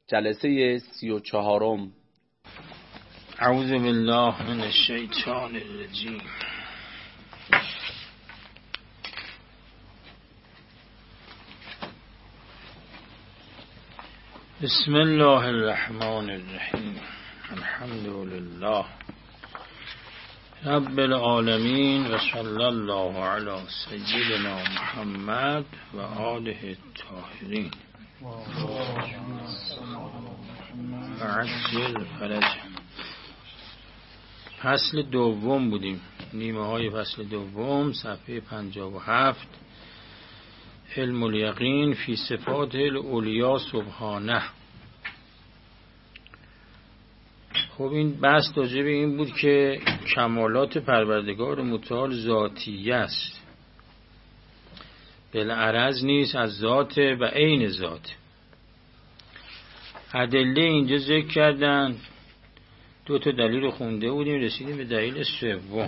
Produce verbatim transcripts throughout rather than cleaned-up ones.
جلسه سی و چهارم. اعوذ بالله من الشیطان الرجیم. بسم الله الرحمن الرحیم. الحمد لله رب العالمین و صلی الله علی سیدنا محمد و آله الطاهرین و عجل فرج. فصل دوم بودیم، نیمه های فصل دوم، صفحه پنجاه و هفت. علم الیقین فی صفات الاولیا سبحانه. خب این بحث راجع به این بود که کمالات پروردگار متعال ذاتیه است، بالعرض نیست، از ذات و عین ذات. ادله اینجا ذکر کردن، دو تا دلیل رو خونده بودیم، رسیدیم به دلیل سوم.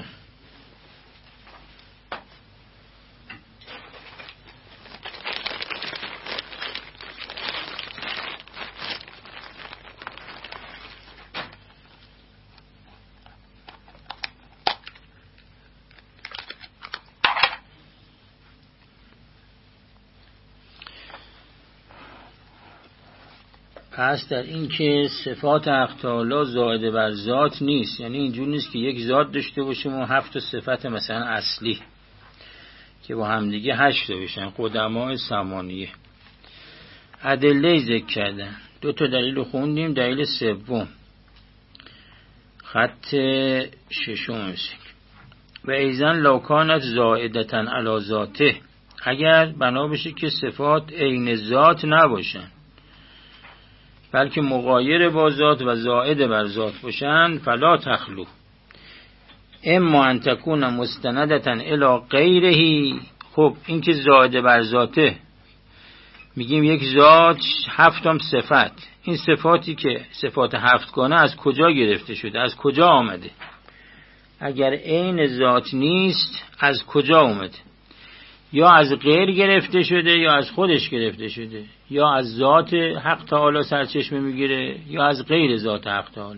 پس در این که صفات حق تعالی زائد بر ذات نیست، یعنی اینجور نیست که یک ذات داشته باشیم و هفت صفت مثلا اصلی که با همدیگه هشت بشن، قدماء ثمانیه. ادله ذکر کردن، دو تا دلیل خوندیم. دلیل سوم خط ششم میشه و ایزن لوکانت زائدتا علی ذاته، اگر بنا بشه که صفات عین ذات نباشن بلکه مغایر با ذات و زائد بر ذات باشن، فلا تخلو اما ان تکون مستندتا الی غیره. خب این که زائد بر ذاته، میگیم یک ذات هفتم صفت، این صفاتی که صفات هفتگانه از کجا گرفته شده، از کجا آمده؟ اگر عین ذات نیست از کجا آمده؟ یا از غیر گرفته شده یا از خودش گرفته شده، یا از ذات حق تعالی سرچشمه میگیره یا از غیر ذات حق تعالی.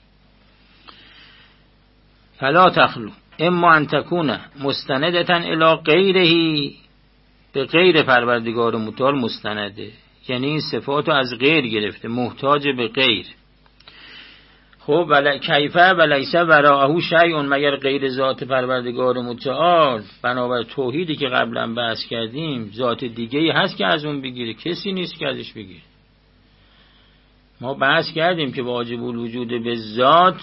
فلا تخلو اما ان تکون مستندتا الی غیره، به غیر پروردگار متعال مستنده، یعنی این صفاتو از غیر گرفته، محتاج به غیر. خب ولی کیفه ولیسه وراءه شیء، مگر غیر ذات پروردگار متعال بنابر توحیدی که قبلا بحث کردیم ذات دیگه‌ای هست که از اون بگیره؟ کسی نیست که ازش بگیره. ما بحث کردیم که واجب الوجود به ذات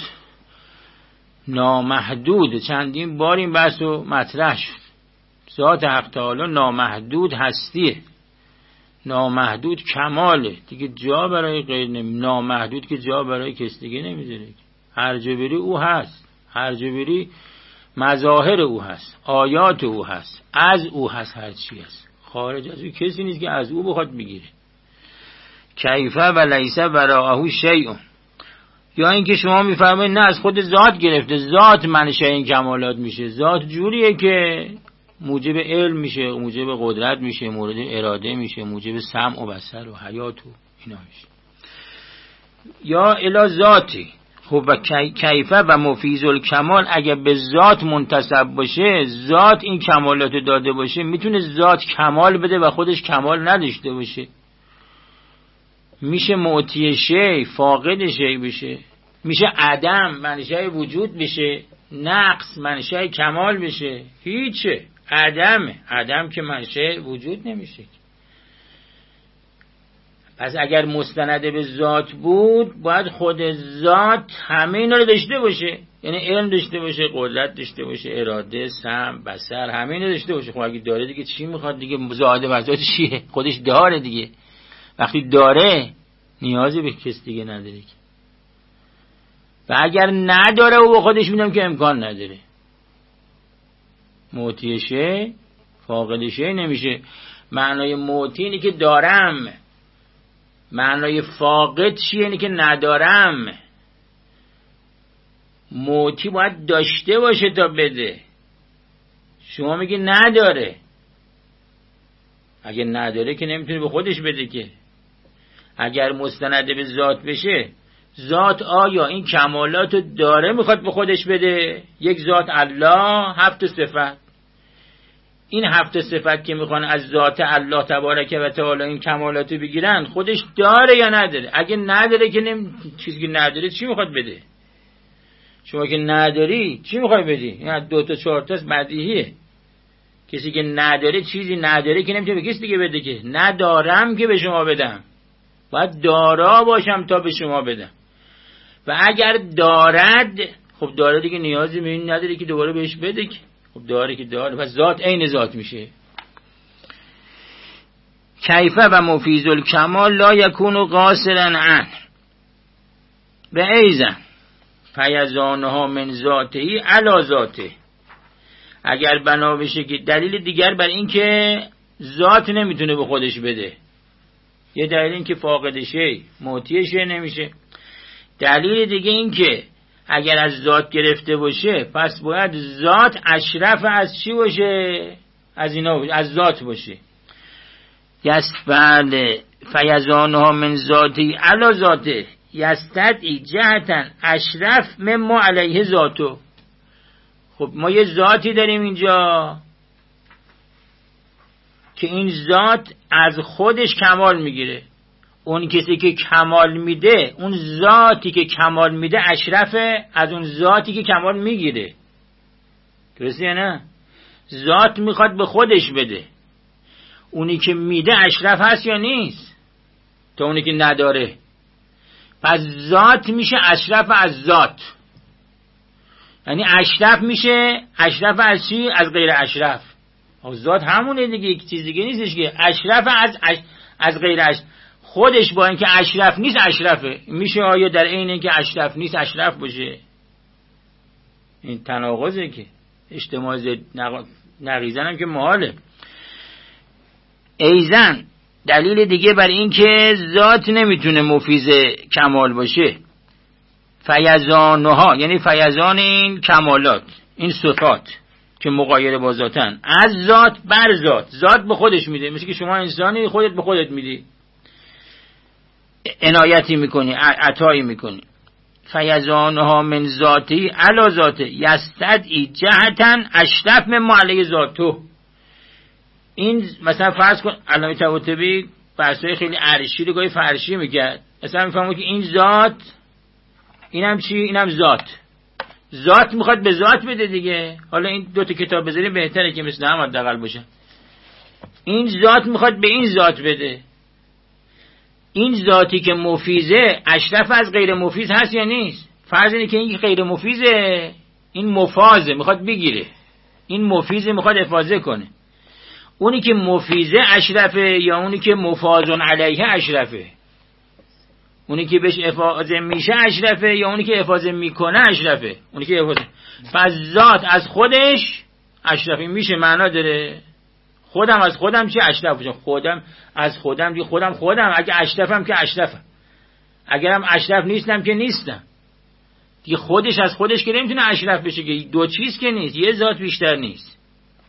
نامحدود، چندین بار این بحث رو مطرح شد. ذات حق تعالی نامحدود هستیه، نامحدود کماله، دیگه جا برای غیر نمی، نامحدود که جا برای کس دیگه نمیذاره. هر جا بری او هست، هر جا بری مظاهر او هست، آیات او هست، از او هست، هر چی هست. خارج از او کسی نیست که از او بخواد بگیره. کیفه و لیسه وراءه شیء. یا اینکه شما میفرمایید نه از خود ذات گرفته، ذات منشأ این کمالات میشه. ذات جوریه که موجب علم میشه، موجب قدرت میشه، مورد اراده میشه، موجب سمع و بصر و حیات و اینا میشه. یا الی ذاتی. خب و کیفه و مفیز الکمال، اگر به ذات منتسب باشه، ذات این کمالات داده باشه، میتونه ذات کمال بده و خودش کمال نداشته باشه؟ میشه معطی شی فاقد شی بشه، میشه عدم منشأ وجود بشه، نقص منشأ کمال بشه؟ هیچه، عدمه. عدم که منشأ وجود نمیشه. پس اگر مستند به ذات بود باید خود ذات همه اینا رو داشته باشه، یعنی علم داشته باشه، قدرت داشته باشه، اراده، سمع، بصر، همه اینا داشته باشه. خب اگه داره دیگه چی میخواد دیگه؟ زائد بر ذات چیه؟ خودش داره دیگه. وقتی داره نیازی به کس دیگه نداره. و اگر نداره او به خودش میدم که امکان نداره. معطی شه فاقد شه نمیشه. معنای معطی اینه که دارم، معنای فاقد چیه؟ اینه که ندارم. معطی باید داشته باشه تا بده. شما میگی نداره، اگه نداره که نمیتونه به خودش بده که. اگر مستند به ذات بشه، ذات آیا این کمالات رو داره میخواد به خودش بده؟ یک ذات الله، هفت صفت. این هفت صفت که میخوان از ذات الله تبارک و تعالی این کمالات رو بگیرن، خودش داره یا نداره؟ اگه نداره که نمی... چیزی که نداره چی میخواد بده؟ شما که نداری چی میخوای بدی؟ این دو تا چهار تا بدیهیه. کسی که نداره، چیزی نداره که نمیتونه به کسی دیگه بده، که ندارم که به شما بدم، باید دارا باشم تا به شما بدم. و اگر دارد، خب داره دیگه، نیازی به این نداره که دوباره بهش بده که، خب داره که داره، پس ذات عین ذات میشه. کیفه و مفیز الکمال لا یکون قاصرا عنه و ایزن فیضانها من ذاته علی ذاته. اگر بنا بشه که دلیل دیگر بر این که ذات نمیتونه به خودش بده، یه دلیل این که فاقد شی معطی شی نمیشه. دلیل دیگه این که اگر از ذات گرفته باشه، پس باید ذات اشرف از چی باشه؟ از اینا باشه، از ذات باشه. یستبل فیضانها من ذاتی علی ذاته یستدعی جهتا اشرف مما علیه ذاتو. خب ما یه ذاتی داریم اینجا که این ذات از خودش کمال میگیره. اون کسی که کمال میده، اون ذاتی که کمال میده اشرفه از اون ذاتی که کمال میگیره. درسته یا نه؟ ذات میخواد به خودش بده، اونی که میده اشرف هست یا نیست تا اونی که نداره؟ پس ذات میشه اشرف از ذات، یعنی اشرف میشه اشرف از چی؟ از غیر اشرف. ذات همونه دیگه، یک چیز دیگه نیستش که اشرف از اش... از غیر اشرف. خودش با اینکه اشرف نیست اشرفه. میشه آیا در عین اینکه اشرف نیست اشرف باشه؟ این تناقضه که اجتماع نق... نقیضن هم که محاله. ایزن دلیل دیگه بر این که ذات نمیتونه مفیز کمال باشه، فیضانها یعنی فیضان این کمالات، این صفات که مغایر با ذاتن، از ذات بر ذات. ذات به خودش میده، مثل که شما انسانی خودت به خودت میدی، عنایتی میکنی، عطایی میکنی. فیضانها من ذاتی علی ذاته یستدعی جهتا اشرف مما علیه ذاتو. این مثلا فرض کن علامه طباطبایی بحثای خیلی عرشی رو گاهی فرشی میکرد، مثلا میفهمه که این ذات، اینم چی؟ اینم ذات. ذات میخواد به ذات بده دیگه. حالا این دو تا کتاب بذاریم بهتره که مثل هم حداقل باشه. این ذات میخواد به این ذات بده. این ذاتی که مفیزه اشرف از غیر مفیز هست یا نیست؟ فرض اینه که این غیر مفیزه، این مفازه میخواد بگیره، این مفیزه میخواد افاظه کنه. اونی که مفیزه اشرفه یا اونی که مفازون علیه اشرفه؟ اونی که بهش افاظه میشه اشرفه یا اونی که افاظه میکنه اشرفه؟ اونی که افاظه. پس ذات از خودش اشرفی میشه، معنا داره. خودم از خودم چی اشرف باشم؟ خودم از خودم دی خودم خودم. اگه اشرفم که اشرفم، اگرم اشرف نیستم که نیستم دیگه. خودش از خودش که نمیتونه اشرف بشه که، دو چیز که نیست، یه ذات بیشتر نیست.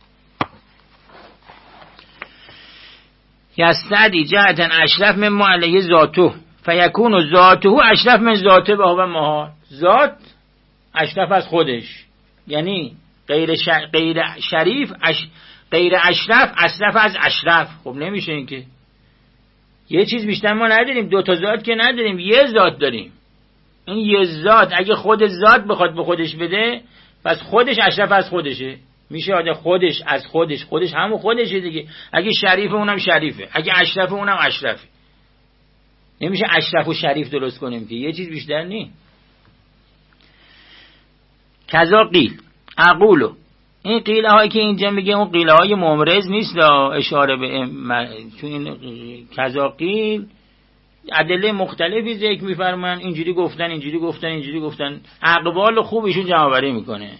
یستدعی جهتا اشرف مما علیه ذاتو فیکون ذاته اشرف من ذاته و هو محال. ذات اشرف از خودش، یعنی غیر شر... غیر شریف اش... غیر اشرف اشرف از اشرف. خب نمیشه این که. یه چیز بیشتر ما نداریم، دو تا ذات که نداریم، یه ذات داریم. این یه ذات اگه خود ذات بخواد به خودش بده، پس خودش اشرف از خودشه. میشه آده خودش از خودش، خودش همون خودشه دیگه. اگه شریفه اونم شریفه، اگه اشرفه اونم اشرفه. نمیشه اشرف و شریف درست کنیم که، یه چیز بیشتر نی. کذا قیل اقولو، این قیله هایی که اینجا میگه اون قیله های ممرز نیست، اشاره به چون این کذا قیل ادله مختلفی ذکر میفرمن، اینجوری گفتن اینجوری گفتن اینجوری گفتن، اقوال خوب ایشون جمع آوری میکنه.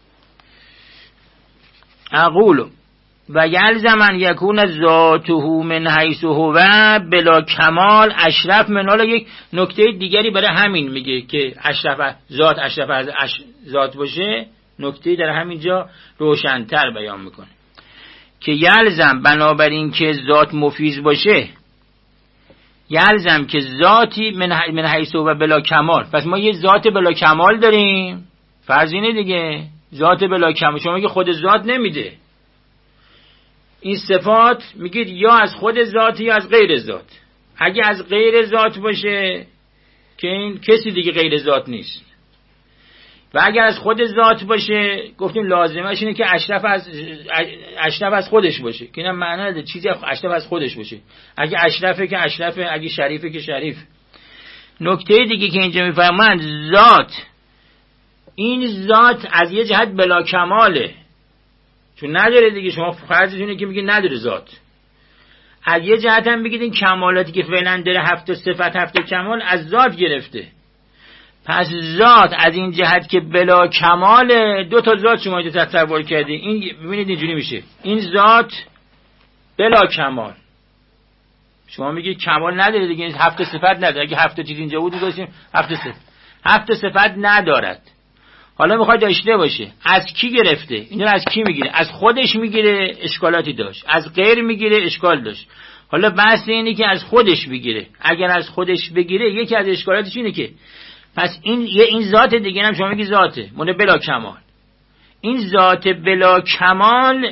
اقولو و یلزمن یکون ذاته من حیث هو بلا کمال اشرف من. حالا یک نکته دیگری برای همین میگه که اشرف ذات اشرف از اش ذات باشه، نکته در همینجا روشن‌تر بیان میکنه که یلزم بنابراین که ذات مفیز باشه یلزم که ذاتی من من حیث و بلا کمال. پس ما یه ذات بلا کمال داریم، فرض اینه دیگه، ذات بلا کمال. شما میگه خود ذات نمیده، این صفات میگید یا از خود ذات یا از غیر ذات. اگه از غیر ذات باشه که این کسی دیگه غیر ذات نیست، و اگر از خود ذات باشه گفتیم لازمش اینه که اشرف از اشرف از خودش باشه، که اینا معنی نداره چیزی اشرف از خودش باشه. اگه اشرفه که اشرفه، اگه شریفه که شریف. نکته دیگه که اینجا میفهمن، ذات، این ذات از یه جهت بلا کماله، چون نداره دیگه. شما فرضتونه که میگید نداره ذات، از یه جهت هم بگید این کمالاتی که فعلا داره، هفت صفت هفت کمال از ذات گرفته. پس ذات از این جهت که بلا کماله، دو تا ذات شما اینجا تصور کردی، این ببینید اینجوری میشه، این ذات بلا کمال. شما میگید کمال نداره دیگه، هفت صفت نداره. اگه هفت چیز اینجا بود میگفتیم هفت صفت، هفت صفت ندارد. حالا میخواد داشته باشه، از کی گرفته؟ اینو از کی میگیره؟ از خودش میگیره، اشکالاتی داشت. از غیر میگیره، اشکال داشت. حالا بحث اینه که از خودش بگیره. اگر از خودش بگیره، یکی از اشکالاتش اینه که پس این یه این ذات دیگه هم شما میگی ذاته مونه بلا کمال. این ذات بلا کمال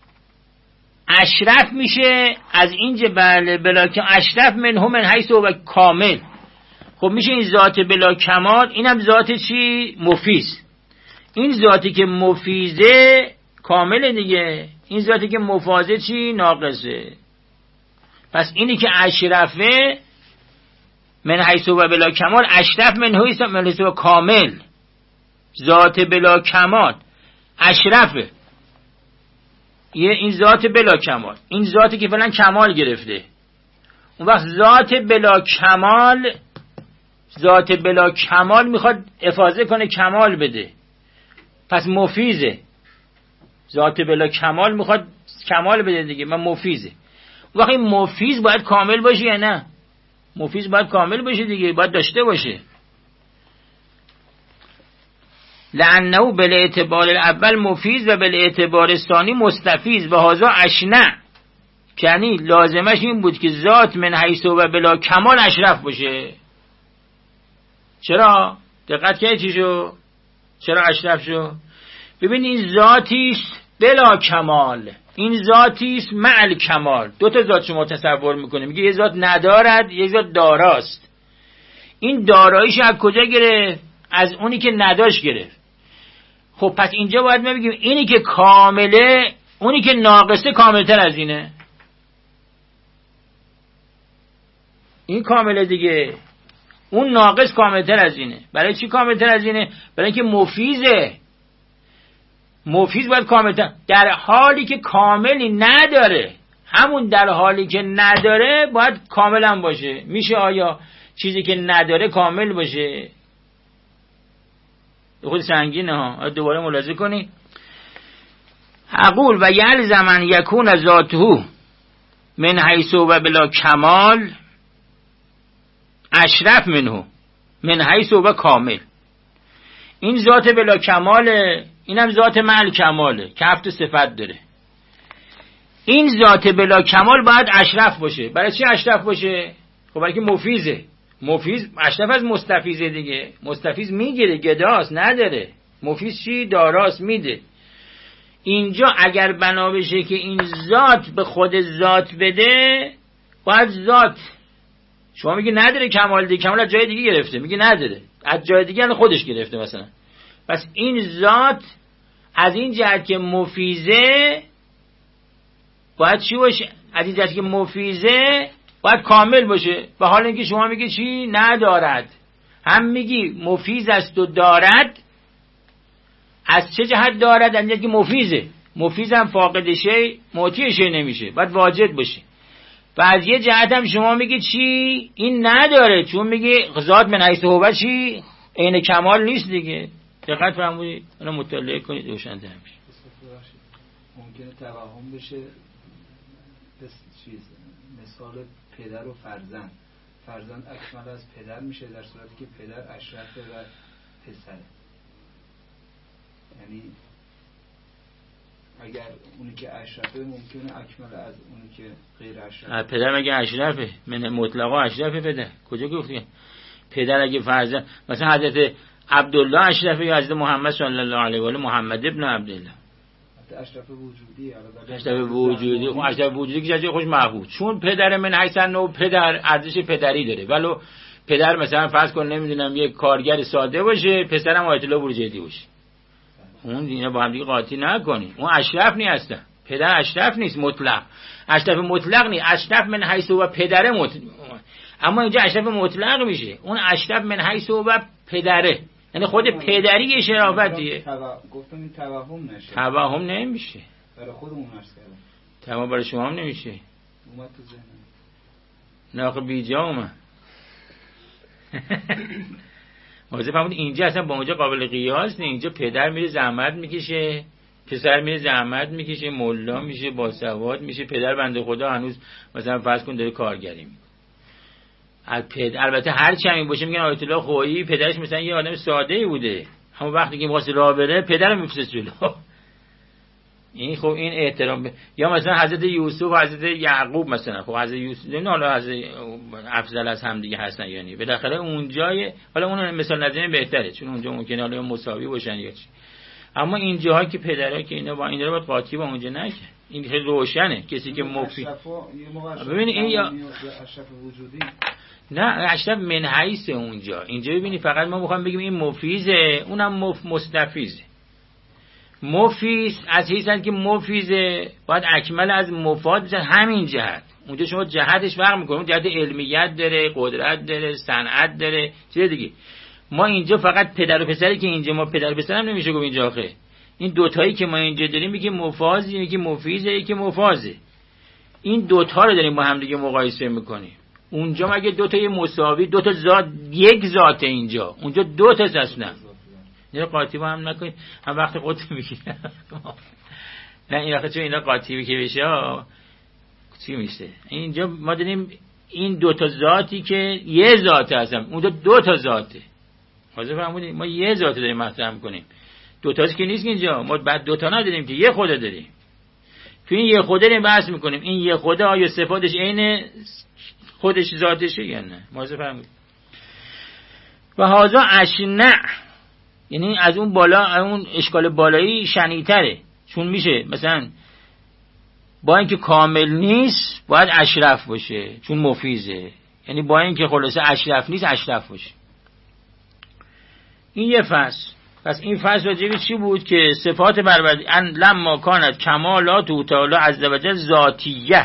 اشرف میشه از اینجا، بله بلا کمال اشرف منه من حیث و کامل. خب میشه این ذات بلا کمال، اینم ذات چی؟ مفیز. این ذاتی که مفیزه کامله دیگه، این ذاتی که مفازه چی؟ ناقصه. پس اینی که اشرفه من حیث و بلا کمال، اشرف من حیث من حیث و کامل. ذات بلا کمال اشرفه، یه این ذات بلا کمال، این ذاتی که فعلا کمال گرفته. اون وقت ذات بلا کمال، ذات بلا کمال میخواد افاضه کنه، کمال بده، پس مفیزه. ذات بلا کمال میخواد کمال بده دیگه، من مفیزه. اون وقت این مفیز باید کامل باشه یا نه؟ مفیز باید کامل باشه دیگه، باید داشته باشه. لانه بالاعتبار الاول مفیز و بالاعتبار ثانی مستفیز و هذا اشنع. یعنی لازمش این بود که ذات من حیث و بلا کمال اشرف باشه. چرا؟ دقت کردی چی شو؟ چرا اشرف شو؟ ببین این ذاتیست بلا کمال، این ذاتیست مع کمال. دو تا ذات شما تصور میکنه، میگه یه ذات ندارد، یه ذات داراست. این داراییش از کجا گرفت؟ از اونی که نداشت گرفت. خب پس اینجا باید ما بگیم اینی که کامله، اونی که ناقصه کاملتر از اینه. این کامله دیگه، اون ناقص کاملتر از اینه. برای چی کاملتر از اینه؟ برای اینکه مفیزه. مفیز باید کاملتر، در حالی که کاملی نداره، همون در حالی که نداره باید کامل هم باشه. میشه آیا چیزی که نداره کامل باشه؟ خود سنگینه ها، دوباره ملاحظه کنی. اقول و یلزمن یکون ذاته من حیث و بلا کمال اشرف منه من حیث و کامل. این ذات بلا کماله، اینم ذات مع کماله که هفت صفت داره. این ذات بلا کمال باید اشرف باشه. برای چی اشرف باشه؟ خب برای که مفیزه. مفیز اشرف از مستفیزه دیگه. مستفیز میگیره، گداست، نداره. مفیز چی؟ داراست، میده. اینجا اگر بنا بشه که این ذات به خود ذات بده، باید ذات، شما میگی نداره کمال دیگه، کمال از جای دیگه گرفته، میگی نداره، از جای دیگه الان خودش گرفته مثلا. پس این ذات از این جهت که مفیزه باید چی باشه؟ از این جهت که مفیزه باید کامل باشه. به حال اینکه شما میگی چی؟ ندارد. هم میگی مفیز است و دارد. از چه جهت دارد؟ از جهت که مفیزه. مفیز هم فاقد شی معطی شی نمیشه، باید واجد باشه. و از یه جهت هم شما میگی چی؟ این نداره، چون میگی ذات من حیث هو چی؟ عین کمال نیست دیگه. دقت فرمودید؟ اونو مطالعه کنید روشن‌تر میشه. ممکنه توهم بشه چیز، مثال پدر و فرزند. فرزند اکمل از پدر میشه در صورتی که پدر اشرف و پسره. یعنی اگر اونی که اشرفه ممکنه اکمل از اونی که غیر اشرفه. پدر مگه اشرفه؟ من مطلقا اشرفه پدر؟ کجا گفتی؟ پدر اگه فرض مثلا حضرت عبدالله اشرفه یا حضرت محمد صلی الله علیه و آله محمد ابن عبدالله؟ اشرف وجودی. اشرف وجودی. خب اشرف وجودی که جای خوش محبوب، چون پدر من حیثن و پدر ارزش پدری داره. ولو پدر مثلا فرض کن نمیدونم یک کارگر ساده باشه، پسرم آیت الله بروجردی باشه، اون اینا با هم دیگه قاطی نکنی. اون اشرف نیست، پدر اشرف نیست مطلق. اشرف مطلق نیست، اشرف من حیث و پدره مطلق. اما اینجا اشرف مطلق میشه، اون اشرف من حیث و پدره، یعنی خود پدری شرافتیه. گفتم این توهم نشه. توهم نمیشه. برای خودمون عرض کردم. توهم برای شما هم نمیشه. اومد تو ذهنم. نه آخه بیجا اومد. موضوع فهمید اینجا اصلا با اونجا قابل قیاس نه. اینجا پدر میره زحمت میکشه، پسر میره زحمت میکشه، مولا میشه، باسواد میشه، پدر بنده خدا هنوز مثلا فرض کن داره کارگری میکنه. البته هر چی همین باشه میگن آیت الله خویی پدرش مثلا یه آدم ساده ای بوده، همون وقتی که می‌خواست راه بره پدر میفرسته جلو. این خب این احترام ب... یا مثلا حضرت یوسف و حضرت یعقوب مثلا، خب حضرت یوسف نه حالا حضرت افضل از هم دیگه هستن یا نه، بالاخره اونجای حالا اون مثال نظری بهتره چون اونجا ممکنه حالا مساوی باشن یا چی، اما این جاها که پدرها که اینا با این داره باید قاطی با اونجا نشه. این خیلی روشنه. کسی که مفید ببین این یا اشرف وجودی نه اشرف من حیث اونجا، اینجا ببینی فقط ما میخوام بگیم این مفیزه، اونم مف مستفیزه. مفیز از حیث که مفیزه باید اکمل از مفاد بزن، همین جهت. اونجا شما جهتش فرق میکنه، جهت علمیت داره، قدرت داره، صنعت داره، چیز دیگه. ما اینجا فقط پدر و پسری که اینجا ما پدر و پسرم نمیشه گفت اینجا آخه. این دوتایی که ما اینجا داریم یکی مفازه یکی مفیزه یکی مفازه. این دوتا رو داریم با هم دیگه مقایسه میکنیم. اونجا مگه دو تا مساوی، دو تا ذات، یک ذات، اینجا اونجا دو تا اصلا. نه قاطی با هم نکنید، هم وقت خودت میگیره. نه این وقت چون اینا قاطی که بشه چی میشه؟ اینجا ما داریم این دو تا ذاتی که یه ذات هستن، اونجا دو تا ذاته. حاضر فهمونید ما یه ذات داریم مطرح میکنیم. دو تاش که نیست اینجا، ما بعد دو تا نداریم که یه خدا داریم. تو این یه خدا رو بحث میکنیم، این یه خدا آیا صفاتش عین خودش ذاتشه یا نه؟ موضوع فرمودید. و هازا اشنع، یعنی از اون بالا، اون اشکال بالایی شنیع‌تره، چون میشه مثلا با اینکه کامل نیست باید اشرف باشه چون مفیزه، یعنی با اینکه خلاصه اشرف نیست اشرف باشه. این یه فصل. پس این فصل راجع به چی بود؟ که صفات بربردی ان لما کانت کمالات و تعالی عز و جل ذاتیه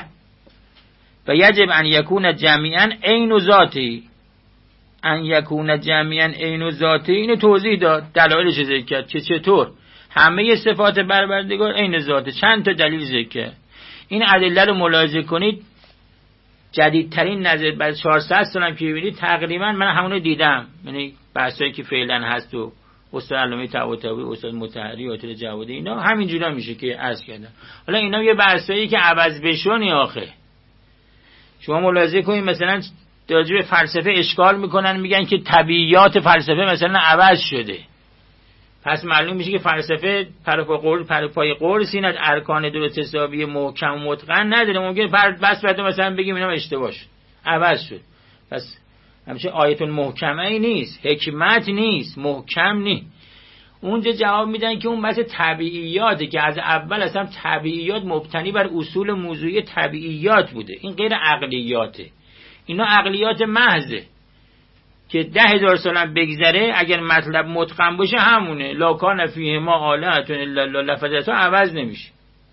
و یجب ان یکون جمیعا عین و ذاتی، ان یکون جمیعا عین و ذاتی. اینو توضیح داد، دلایلش ذکر کرد که چطور همه صفات بربردگار عین ذاته. چند تا دلیل ذکر کرد. این ادله رو ملاحظه کنید، جدیدترین نظر بعد چهارصد سال هم که ببینید تقریبا من همونو دیدم، یعنی بحثایی که فعلا هست و استاد علامه طباطبایی، استاد مطهری، استاد جوادی، اینا همینجوری میشه که عرض کردم. حالا اینا یه بحثایی که عوض بشونی آخه. شما ملاحظه کنید مثلا راجع به فلسفه اشکال میکنن، میگن که طبیعیات فلسفه مثلا عوض شده. پس معلوم میشه که فلسفه پرپای قول پرپای قول سینت ارکان درست حسابی محکم و متقن نداره. ممکن بس بعد مثلا بگیم اینا اشتباه شد، عوض شد. پس همچنین آیت المحکمه ای نیست، حکمت نیست، محکم نیست. اونجا جواب میدن که اون بحث طبیعیاته که از اول اصلا طبیعیات مبتنی بر اصول موضوعی طبیعیات بوده، این غیر عقلیاته. اینا عقلیات محضه که ده هزار سالم بگذره اگر مطلب متقن باشه همونه. لا کان فیه ما آلهة الا الله لفظتو عوض نمیشه.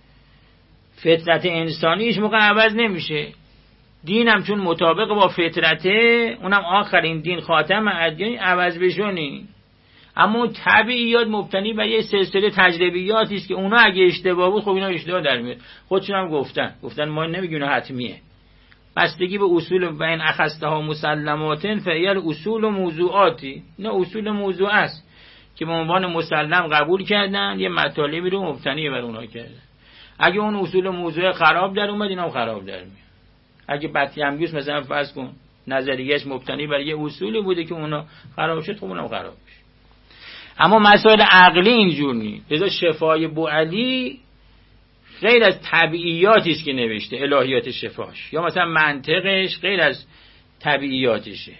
فطرت انسانی هیچ موقع عوض نمیشه. دینم چون مطابق با فطرته، اونم آخرین دین خاتم ادیان، عوض بشونی. اما اون طبیعیات مبتنی بر یه سلسله تجربیاتی است که اونا اگه اشتباه بود خب اینا اشتباه در میاد. خودشون هم گفتن گفتن ما نمیگیم حتمیه، بستگی به اصول و این اخستها مسلماتن فعیل اصول و موضوعاتی. اینا اصول موضوع است که به عنوان مسلم قبول کردن، یه مطالبی رو مبتنی بر اونها کردن. اگه اون اصول موضوع خراب در اومد اینا هم خراب در میاد. اگه بطلمیوس مثلا فرض کن نظریهش مبتنی بر یه اصولی بوده که اونا خراب شد، خب اونم خراب میشه. اما مسائل عقلی اینجور نیست. لذا شفای بوعلی غیر از طبیعیاتی است که نوشته، الهیات شفاش، یا مثلا منطقش غیر از طبیعیاتشه.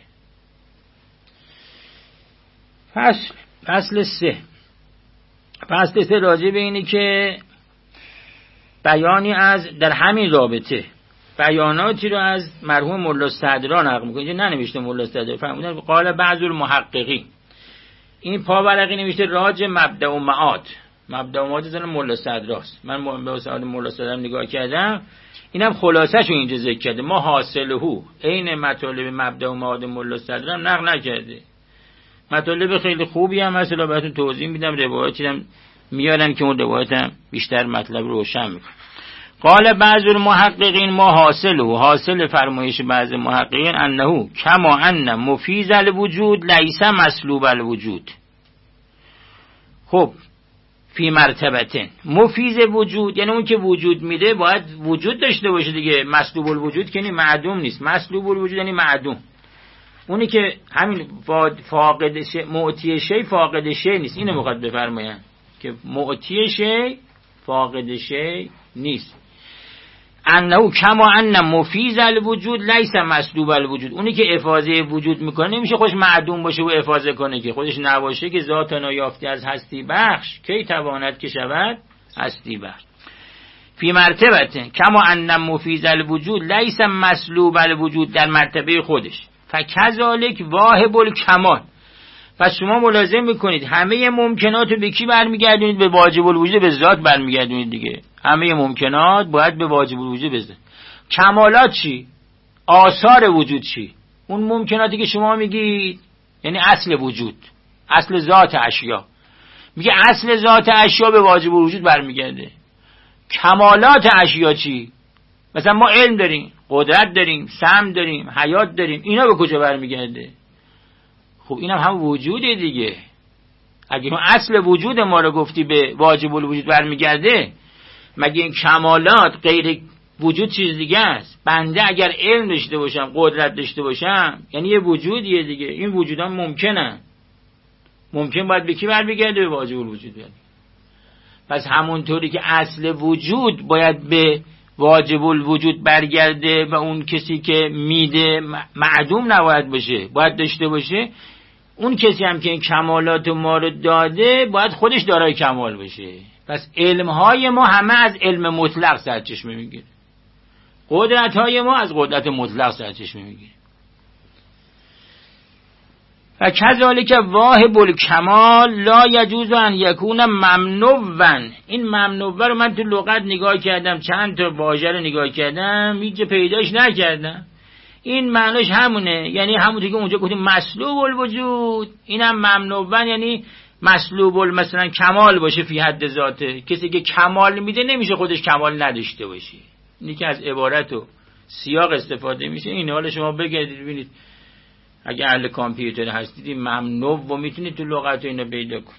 فصل فصل سه فصل سه راجع به اینه که بیانی از در همین رابطه بیاناتی رو از مرحوم ملا صدرا نقل می‌کنه. اینجا ننوشته ملا صدرا، فرمودن قال بعض المحققین، این پاورقی نوشته راج مبدأ و معاد. مبدأ و معاد زن ملا صدراست. من به واسه ملا صدرا نگاه کردم، اینم خلاصه‌شو اینجا ذکر کرده. ما حاصله عین مطالب مبدأ و معاد ملا صدرا نقل نکرده. مطالب خیلی خوبی هم مثلا براتون توضیح میدم، روایتی هم میارن که اون روایت هم بیشتر مطلب رو روشن میکنه. قال بعض المحققین ما حاصله، حاصل فرمایش بعض محققین انه کما ان مفیز الوجود لیس مسلوب الوجود. خب فی مرتبتن، مفیز وجود یعنی اون که وجود میده باید وجود داشته باشه دیگه. مسلوب الوجود که یعنی معدوم نیست. مسلوب الوجود یعنی معدوم، اونی که همین فاقد شی، معطی شی فاقد شی نیست. اینو میخواد بفرماین که معطی شی فاقد شی نیست. انه کما ان مفیز الوجود لیس مسلوب الوجود، اونی که افاضه وجود میکنه نمیشه خودش معدوم باشه و افاضه کنه، که خودش نباشه که ذات نایافتی از هستی بخش کی تواند که شود هستی بخش. فی مرتبه کما ان مفیز الوجود لیس مسلوب الوجود، در مرتبه خودش. فکذالک واهب الکمال، پس شما ملازم میکنید همه ممکنات رو به کی برمیگردونید؟ به واجب الوجود، به ذات برمیگردونید دیگه. همه ممکنات باید به واجب الوجود بزن. کمالات چی؟ آثار وجود چی؟ اون ممکناتی که شما میگید یعنی اصل وجود، اصل ذات اشیا. میگه اصل ذات اشیا به واجب الوجود برمیگرده. کمالات اشیا چی؟ مثلا ما علم داریم، قدرت داریم، سمع داریم، حیات داریم، اینا به کجا برمیگرده؟ خب اینم هم, هم وجوده دیگه. اگه اون اصل وجود ما رو گفتی به واجب الوجود برمیگرده، مگه این کمالات غیر وجود چیز دیگه است؟ بنده اگر علم داشته باشم، قدرت داشته باشم، یعنی یه وجودیه دیگه. این وجودا ممکنه، ممکن باید به کی برمیگرده؟ به واجب الوجود برمیگرده. پس همونطوری که اصل وجود باید به واجب الوجود برگرده و اون کسی که میده معدوم نباید باشه، باید داشته باشه. اون کسی هم که این کمالات ما رو داده باید خودش دارای کمال باشه. پس علمهای ما همه از علم مطلق سرچشمه میگیره، قدرتهای ما از قدرت مطلق سرچشمه میگیره. و کذالک واهب الکمال لا یجوز ان یکون ممنوعا. این ممنوع رو من تو لغت نگاه کردم، چند تا واژه رو نگاه کردم، هیچ پیداش نکردم. این معنیش همونه، یعنی همونطور که اونجا گفتیم مسلوب الوجود، اینم ممنوعا یعنی مسلوب مثلا کمال باشه فی حد ذاته. کسی که کمال میده نمیشه خودش کمال نداشته باشه. اینی که از عبارت و سیاق استفاده میشه. این حال شما بگردید ببینید، اگه اهل کامپیوتر هستید ممنوع و میتونید تو لغت اینو پیدا کنید.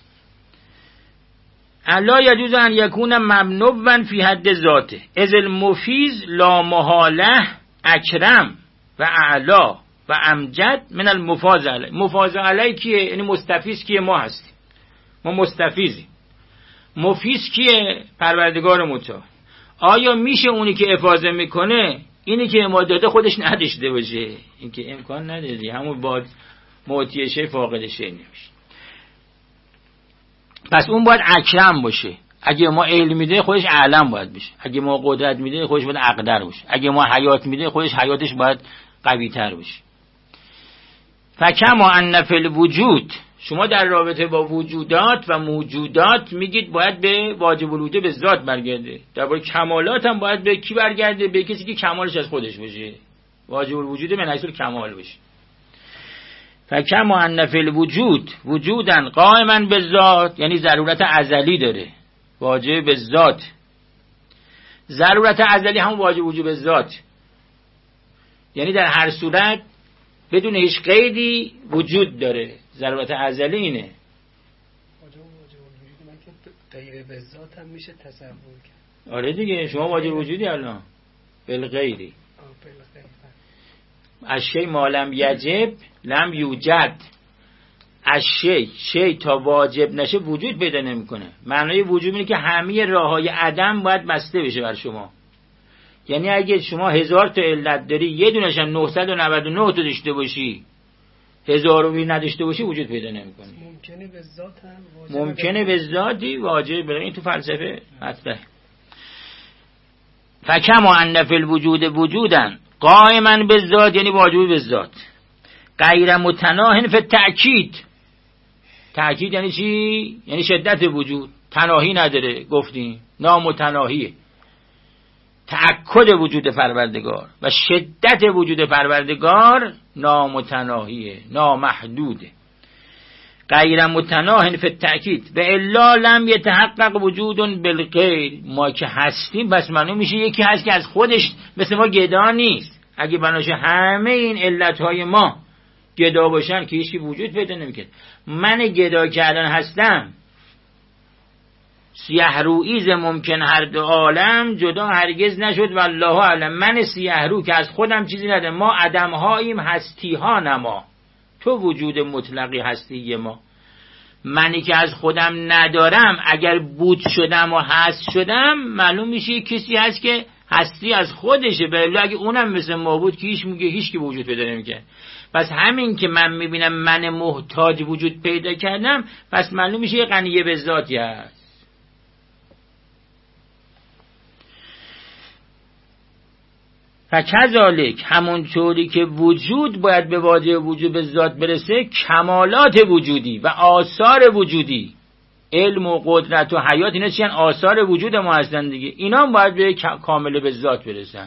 الا یجوز ان یکون ممنوعا فی حد ذاته اذ المفیز لا محاله اکرم و اعلا و امجد من المفاض علی. مفاض علی کیه؟ یعنی مستفیض کیه؟ ما هستیم، ما مستفیضیم. مفیض کیه؟ پروردگار متعال. آیا میشه اونی که افاضه میکنه اینی که ما داده خودش نداشته باشه؟ این که امکان نداری، همون با معطی شی فاقد شی نمیشه. پس اون باید اکرم باشه. اگه ما علم میده خودش اعلم باید بشه. اگه ما قدرت میده خودش باید اقدر باشه. اگه ما حیات میده خودش حیاتش باید قوی تر باشه. فکما ان فی الوجود، شما در رابطه با وجودات و موجودات میگید باید به واجب الوجود به ذات برگرده. درباره کمالات هم باید به کی برگرده؟ به کسی که کمالش از خودش باشه، واجب الوجود من حیث الکمال باشه. فکما ان فی الوجود وجودا قائما بالذات، یعنی ضرورت ازلی داره، واجب به ذات. ضرورت ازلی هم واجب وجود به ذات، یعنی در هر صورت بدون هیچ قیدی وجود داره. ضرورت ازلی اینه. واجب واجب وجود من که غیر به ذات هم میشه تصور کرد. آره دیگه، شما واجب وجودی الان بالغیری. از شی ما لم یجب لم یوجد. از شی شی تا واجب نشه وجود پیدا نمیکنه. معنای وجود اینه که همه راههای عدم باید بسته بشه بر شما. یعنی اگه شما هزار تا علت داری یه دونش هم نهصد و نود و نه تا داشته باشی، هزاروی نداشته باشی، وجود پیدا نمیکنه. ممکنه به ذات هم واجب ممکنه به ذاتی واجب بره. این تو فلسفه مطرحه. فکما ان فی الوجود وجودن قائما بالذات، یعنی واجب به ذات، غیر متناهن فی التأکید. تأکید یعنی چی؟ یعنی شدت وجود، تناهی نداره، گفتیم نامتناهیه. تأکد وجود پروردگار و شدت وجود پروردگار نامتناهیه، نامحدوده. غیر متناهن فی التأکید و الا لم یتحقق وجود بالغیر. ما که هستیم بس معلوم میشه یکی هست که از خودش مثل ما گدا نیست. اگه بناشه همه این علتهای ما گدا باشن که هیچی وجود پیدا نمیکنه. من گدا که الان هستم سیه رویز ممکن هر دو عالم جدا هرگز نشد والله اعلم. من سیه رو که از خودم چیزی ندارم، ما عدم هاییم، هستی ها نما. تو وجود مطلقی هستی ما. منی که از خودم ندارم اگر بود شدم و هست شدم معلوم میشه کسی هست که هستی از خودشه. بله اگه اونم مثل ما بود که هیچ میگه هیچ که وجود پیدا نمیکنه. پس همین که من میبینم من محتاج وجود پیدا کردم، پس معلوم میشه یه غنیه به ذاتی هست. فکذالک، همون طوری که وجود باید به واجب وجود به ذات برسه، کمالات وجودی و آثار وجودی، علم و قدرت و حیات، اینا چیان؟ آثار وجود ما هستن دیگه. اینا هم باید به کامل به ذات برسن.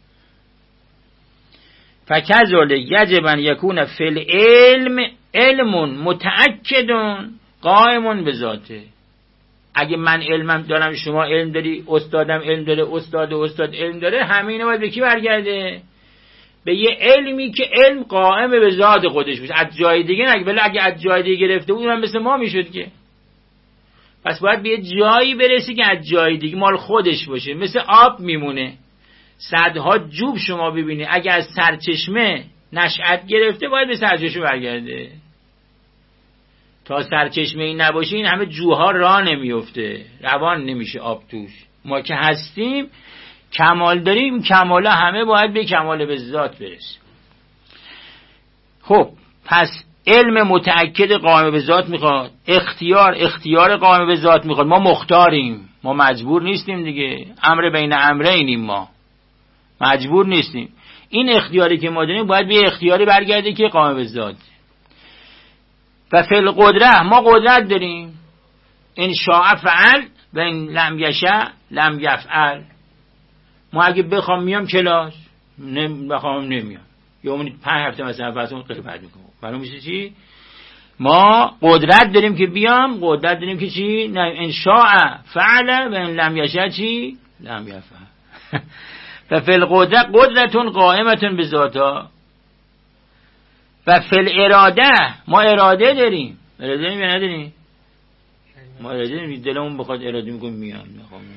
فکذالک یجب ان یکون فی العلم علم متأکد قائم به ذاته. اگه من علمم دارم، شما علم داری، استادم علم داره، استاد و استاد علم داره، همه اینا باید به کی برگرده؟ به یه علمی که علم قائم به ذات خودش باشه، از جای دیگه نگه. بله اگه از جای دیگه گرفته بود اونم مثل ما میشد که. پس باید به یه جایی برسی که از جای دیگه مال خودش باشه، مثل آب میمونه. صدها جوب شما ببینید اگه از سرچشمه نشأت گرفته باید به سرچشمه برگرده. تا سرچشمه این نباشه این همه جوها راه نمیفته، روان نمیشه آب توش. ما که هستیم کمال داریم، کمالا همه باید به کمال به ذات برسه. خب پس علم متأکد قائم به ذات میخواد، اختیار اختیار قائم به ذات میخواد. ما مختاریم، ما مجبور نیستیم دیگه. امر بین امرینیم، ما مجبور نیستیم. این اختیاری که ما داریم باید به اختیاری برگرده که قائم به ذات. و فی القدره، ما قدرت داریم، ان شاء فعل و ان لم یشاء لم یفعل. ما اگه بخوام میام کلاس، نم بخوام نمیام، یا اون پنج هفته مثلا واسه اون غیبت میکنم. معلوم میشه چی؟ ما قدرت داریم که بیام، قدرت داریم که چی؟ نه ان شاء فعل و ان لم یشاء چی؟ لم یفعل. و فی القدره قدرت قائمه بذاتها. و فی الاراده، ما اراده داریم. اراده داریم یا نداریم؟ ما اراده داریم، دلمون بخواد اراده میکنیم میان.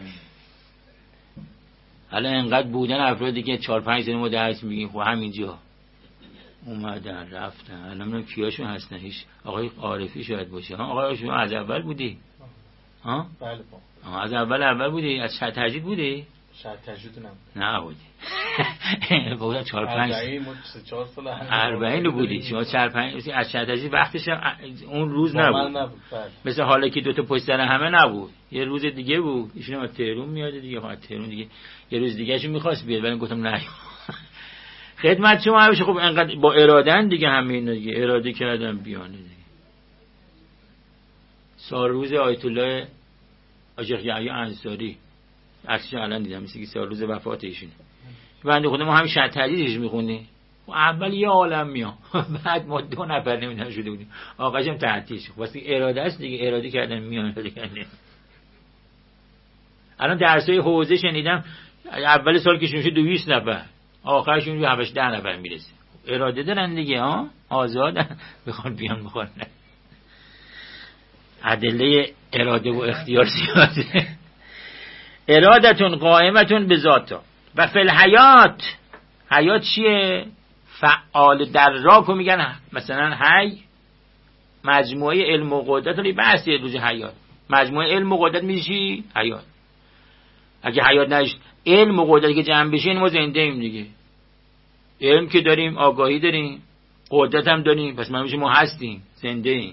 حالا انقدر بودن افرادی که چهار پنج سال ما درس میگیم، خب همینجا اومدن رفتن، الان نمیدونم کیاشون هستن. هیچ آقای عارفی شاید باشه. ها آقای شما از اول بودی؟ ها بله با از اول اول بودی؟ از شرط تجدید بودی؟ شرط تجدید نه نه بودی. بودن چهار پنج اربعین رو بودی. شما چهار پنج از شرط تجدید وقتش اون روز نبود، مثل حالا که دوتا پشت سر همه نبود، یه روز دیگه بود. ایشون هم تهران میاد دیگه، خب تهران دیگه یه روز دیگه شون می‌خواست بیاد، ولی گفتم نه خدمت شما همیشه. خب انقدر با ارادهن دیگه، همین دیگه اراده کردم بیان دیگه. سال روز آیت الله آشیخ یحیی انصاری عکسش الان دیدم، مثل که سال روز وفات ایشونه. بنده خدا ما همین شرط تجدیدش می‌خوندیم. اول یه عالم میام، بعد ما دو نفر نمیدونم شده بودیم، آقاشم تعطیش. واسه اراده است دیگه، اراده کردن میان دیگه. الان درسای حوزه شنیدم اول سال که شون دویست نفر، آخرشون رو هفتاد نفر میرسه. اراده دارن دیگه، ها آزادن، بخوان بیان بخوان. ادله اراده و اختیار زیاده. ارادتون قائمتون به ذاتا. و فی الحیات، حیات چیه؟ فعال دراکو میگن مثلا حی، مجموعه علم و قدرت رو بحث روز حیات. مجموعه علم و قدرت میشی حیات. اگه حیات نش علم و قدرت که جمع بشه ما زنده ایم دیگه. علم که داریم، آگاهی داریم، قدرت هم داریم، پس ما میشه ما هستیم، زنده ایم.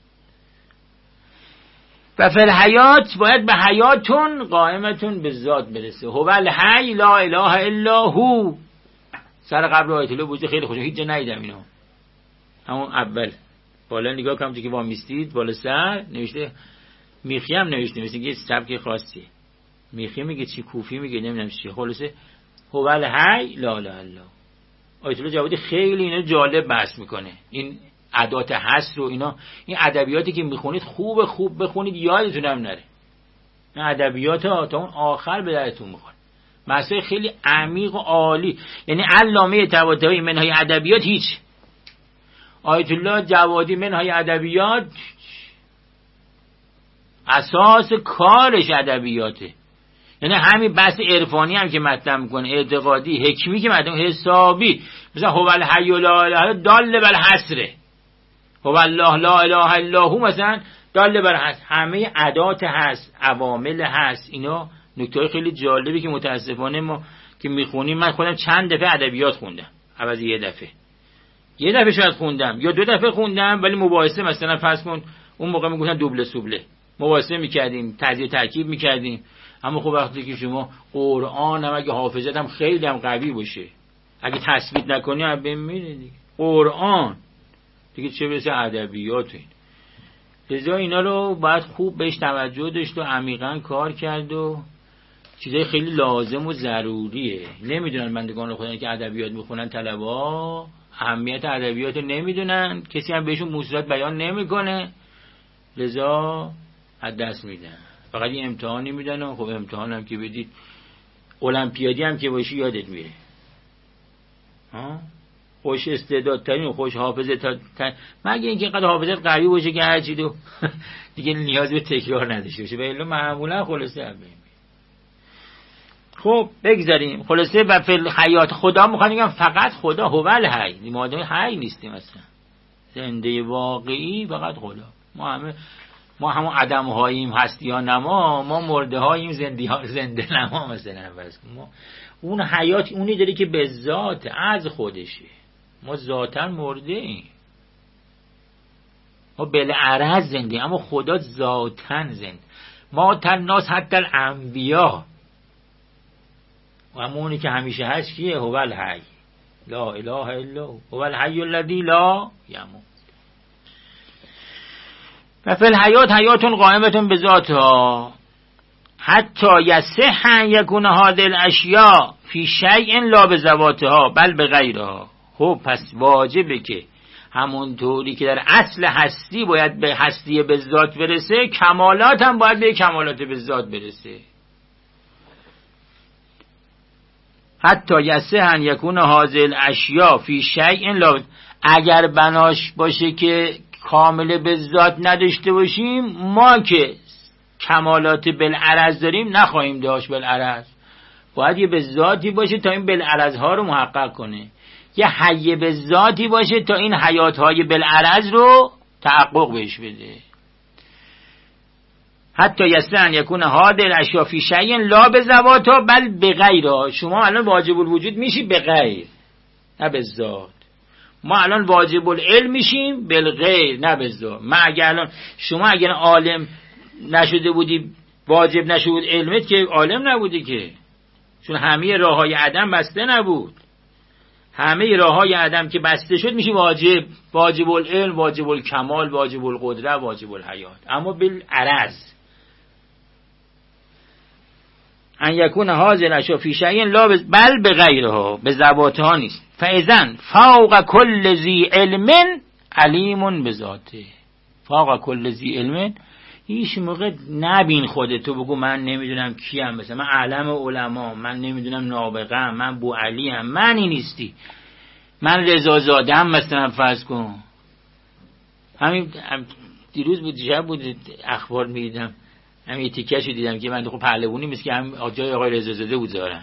و فی الحیات باید به حیاتون قائمتون به ذات برسه. هو الحی لا اله الا هو. سر قبل آیت الله بوده خیلی خوشم، هیچ جا ندیدم اینو. همون اول بالا نگاه کنم که وامیستید بالا سر نوشته، میخی هم نوشته، مثل یه سبک خاصی. میخی میگه چی، کوفی میگه نمیدونم چی. خلاصه هو الحی لا اله الا. آیت الله جوادی خیلی اینو جالب بحث میکنه. این ادات حصر و اینا، این ادبیاتی که میخونید خوب خوب بخونید، یادتون هم نره. این ادبیات ها تا اون آخر به درتون میخوره. مسائل خیلی عمیق و عالی. یعنی علامه طباطبایی منهای ادبیات هیچ. آیت الله جوادی منهای ادبیات اساس کارش ادبیاته. یعنی همین بحث عرفانی هم که مطرح میکنه، اعتقادی، حکمی که مطرح، حسابی، مثلا هو الحی لا اله دال بر حصره، هو الله لا اله الا هو مثلا دال بر حصر. همه ادات هست، عوامل هست. اینا نکته خیلی جالبی که متاسفانه ما که میخونیم، من خودم چند دفعه ادبیات خوندم عوض یه دفعه یه دفعه شاید خوندم یا دو دفعه خوندم، ولی مباحثه مثلا فرض کن اون موقع میگفتن دوبله سوبله، مباحثه میکردیم، تجزیه ترکیب میکردیم. اما خب وقتی که شما قرآن هم اگه حافظت هم خیلی هم قوی باشه، اگه تثبیت نکنی هم بمیره دیگه. قرآن دیگه چه برسه ادبیات. این لذا اینا رو باید خوب بهش توجه داشت و عمیقاً کار کرد و چیزای خیلی لازم و ضروریه. نمیدونن بندگان خدا که ادبیات میخونن طلبا اهمیت ادبیات رو نمیدونن، کسی هم بهشون موضوعات بیان نمیکنه، لذا از دست میدن. فقط یه امتحانی میدن و خب امتحان هم که بدید المپیادی هم که باشی یادت میره. ها خوش استعداد ترین و خوش حافظه ترین، مگه اینکه اینقدر حافظت قوی باشه که هر چی دو دیگه نیاز به تکرار نداشته باشه. ولی معمولا خلاصه هم ببین. خب بگذاریم. خلاصه و فی الحیات خدا میخواد بگم فقط خدا هو الحی. ما آدم حی نیستیم اصلا، زنده واقعی فقط خدا. ما همه ما همون عدم هاییم، هستی ها نما، ما مرده هاییم، زنده ها زنده نما. مثلا ما اون حیات اونی داره که به ذات از خودشه. ما ذاتا مرده ایم، ما بالعرض زنده، اما خدا ذاتا زنده. ما تناس حتی الانبیا، و همونی که همیشه هست کیه؟ هو الحی لا اله الا هو، هو الحی الذی لا یموت. و فی الحیات حیاتون قائمتون به ذاتها حتی یصح یکون هذه الاشیاء فی شیء لا بذواتها بل بغیرها. خب پس واجبه که همون طوری که در اصل هستی باید به هستی به ذات برسه، کمالات هم باید به کمالات به ذات برسه. حتی یصح یکون هذه الاشیاء فی شیء لا، اگر بناش باشه که کامل به ذات نداشته باشیم، ما که کمالات بالعرض داریم نخواهیم داشت. بالعرض باید یه به ذاتی باشه تا این بالعرض ها رو محقق کنه، یه حی به ذاتی باشه تا این حیات های بالعرض رو تحقق بهش بده. حتی یصح یکون هذه الاشیاء فی شیء لا بذواتها بل بغیرها. شما الان واجب الوجود میشی به غیر نه به ذات. ما الان واجب العلم میشیم بالغیر نه به ذات. ما اگر الان شما اگر عالم نشده بودی، واجب نشود علمت، که عالم نبودی که، چون همه راههای عدم بسته نبود. همه راههای عدم که بسته شد میشه واجب، واجب العلم، واجب الکمال، واجب القدره، واجب الحیات. اما بالعرض ان یکون هذه الاشیاء فی شیء لا بل بغیرها، به ذواتها نیست. فاذن فوق کل ذی علم علیم بذاته. فوق کل ذی علم، هیچ موقع نبین خودتو بگو من نمیدونم کیم، مثلا من علم علما، من نمیدونم نابغه، من بو علی ام. منی نیستی، من رضا زاده ام مثلا فرض کن. همین دیروز بود دیشب بود اخبار میدیدم، همین تیکه‌شو دیدم که من خب پهلوانی مثل که هم جای آقای رضا زاده بود زارن.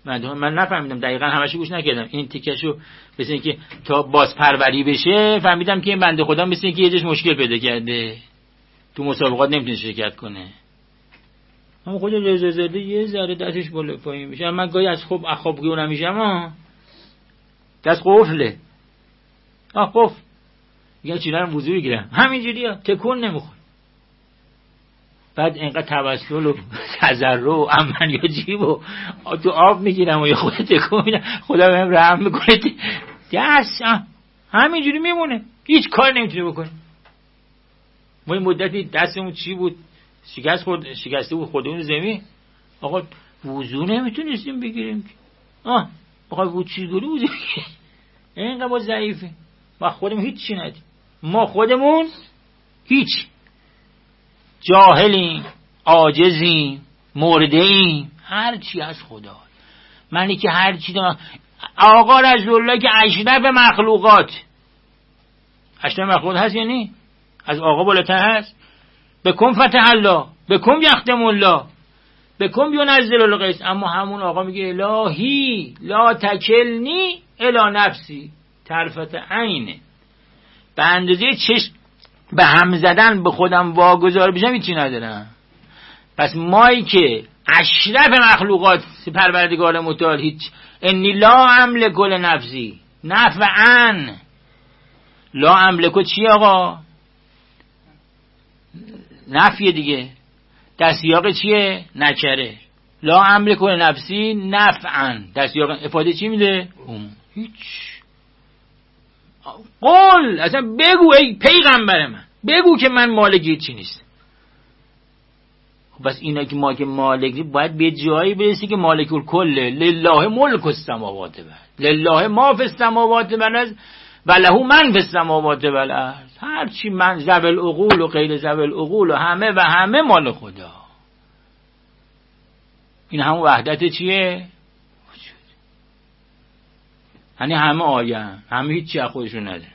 من من نفهمیدم دقیقاً، همشو گوش نکردم. این تیکشو مثل اینکه تا باز پروری بشه فهمیدم که این بنده خدا مثل اینکه یه جاش مشکل پیدا کرده، تو مسابقات نمیتونه شرکت کنه. اما خود رضا زاده یه ذره دستش بالا پایین میشه. من گاهی از خوب اخواب گیرم میشم ها، دست قفله، آه قفل میگه چینا رو وضو بگیرم همینجوریه، تکون نمیخوره. بعد اینقدر توسل و تضرع و عملیاتی و تو آب میگیرم و یه خود تکون میدم، خدا بهم رحم میکنه، دست همینجوری میمونه، هیچ کار نمیتونه بکنه. ما این مدتی دستمون چی بود، شکست خورد، شکسته بود خودمون زمین، آقا وضو نمیتونستیم بگیریم که آه بخوای وضو چی گوری وضو بگیریم، اینقدر ما ضعیفه، ما خودمون هیچ چی ندیم، ما خودمون هیچ، جاهلیم، عاجزیم، مرده‌ایم، هر چی از خدا. منی که هر چی دارم. آقا رسول الله که اشرف مخلوقات، اشرف مخلوقات هست یعنی از آقا بالاتر هست. بکن فتح الله، بکن یختم الله، بکن ینزل الغیث. اما همون آقا میگه الهی لا تکلنی الی نفسی طرفت عینه، به اندازه چشم به هم زدن به خودم واگذار بشم هیچی ندارم. پس مایی که اشرف مخلوقات پروردگار متعال هیچ، انی لا املک لنفسی نفعا، لا املک چی آقا؟ نفیه دیگه، دستیاق چیه؟ نکره. لا املک لنفسی نفعا، دستیاق افاده چی میده؟ هیچ. قول اصلا بگو ای پیغمبر من، بگو که من مالک هیچی نیست. خب بس اینا که ما که مالکی باید به جایی برسی که مالک الکل، لله ملک السماوات والارض، لله ما فی السماوات والارض و له من فی السماوات والارض. هر چی من ذوی العقول و غیر ذوی العقول و همه و همه مال خدا. این همون وحدت چیه؟ یعنی همه آیه هم. همه هیچی از خودشون نداره.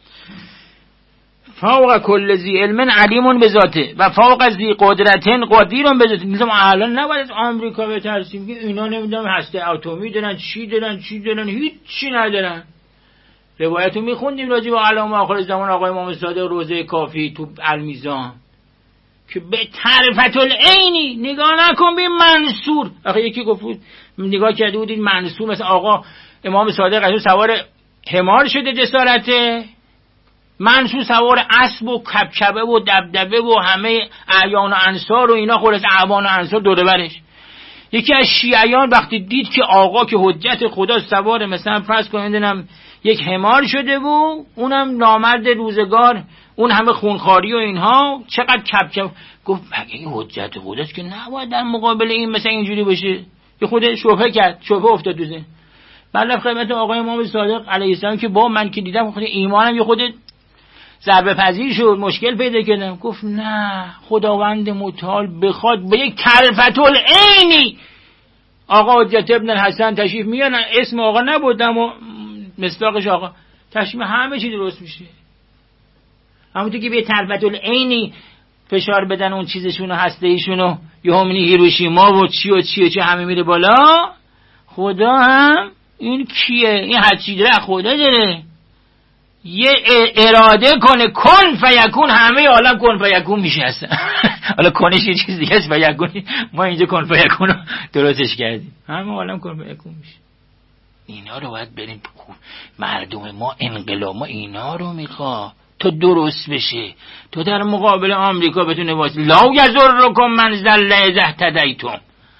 فوق کل ذی علم علیم بذاته و فوق ذی قدرتن قدیر بذاته. مثلا الان نباید از آمریکا بترسیم که اینا نمیدونم هسته اتمی دارن، چی دارن چی دارن، هیچی ندارن. روایتو میخوندیم راجع به علامه آخر زمان آقای امام صادق روزه کافی تو المیزان که به طرفت العینی نگاه نکن به منصور. آخه یکی گفت نگاه کرده بود این منصور مثلا آقا امام صادق از سوار حمار شده جسارته، منصور سوار اسب و کبکبه و دبدبه و همه اعیان و انصار و اینا، خلاص اعوان و انصار دوره برش. یکی از شیعیان وقتی دید که آقا که حجت خدا سوار مثلا فرض کنیدنم یک حمار شده بود، اونم نامرد روزگار، اون همه خونخاری و اینها، چقدر کبکب، گفت مگه این حجت خداست که نباید در مقابل این مثلا اینجوری باشه. یه خود شبهه کرد، شبهه افتاد تو ذهن. بعد خدمت آقای امام صادق علیه السلام که با من که دیدم خود ایمانم یه خود ضربه پذیر شد، مشکل پیدا کردم. گفت نه، خداوند متعال بخواد به یک طرفت العینی آقا حجت ابن الحسن تشریف میارن، اسم آقا نبود اما مصداقش آقا، تشریف همه چی درست میشه. همونطور که به طرفت العینی فشار بدن اون چیزشونو هسته ایشونو، یه همینی هیروشیما و چی و چی و چی همه میره بالا. خدا هم این کیه؟ این هر چی داره خدا داره. یه اراده کنه کن فیکون، همه عالم کن فیکون میشه اصلا. حالا کنش یه چیز دیگه است، فیکون ما اینجا کن فیکون رو درستش کردیم، همه عالم کن فیکون میشه. اینا رو باید بریم مردم ما، انقلاب ما اینا رو میخواد تو درست بشه، تو در مقابل آمریکا بتونه واسه لا یضرکم من ضل اذا اهتدیتم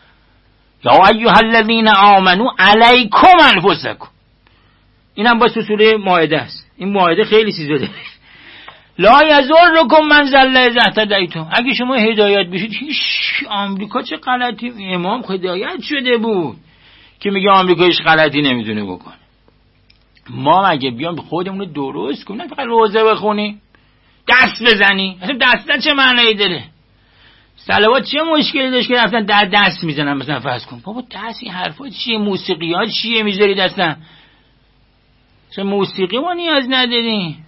یا ایها الذین آمنوا علیکم انفسکم. اینم با سوره مائده است. این مائده خیلی چیزا داره. لا یضرکم من ضل اذا اهتدیتم. اگه شما هدایت بشید، هیچ آمریکا چه غلطی، امام هدایت شده بود که میگه آمریکا هیچ غلطی نمیتونه بکنه. ما مگه بیام خودمون رو درست کنیم، فقط روزه بخونیم دست بزنی، اصلا دستن چه معنی داره؟ صلوات چه مشکلی داشت که رفتن در دست میزنن؟ مثلا فرض کن بابا دست این حرفا چیه، موسیقی ها چیه میذاری دستن؟ چه موسیقی ما نیاز نداریم.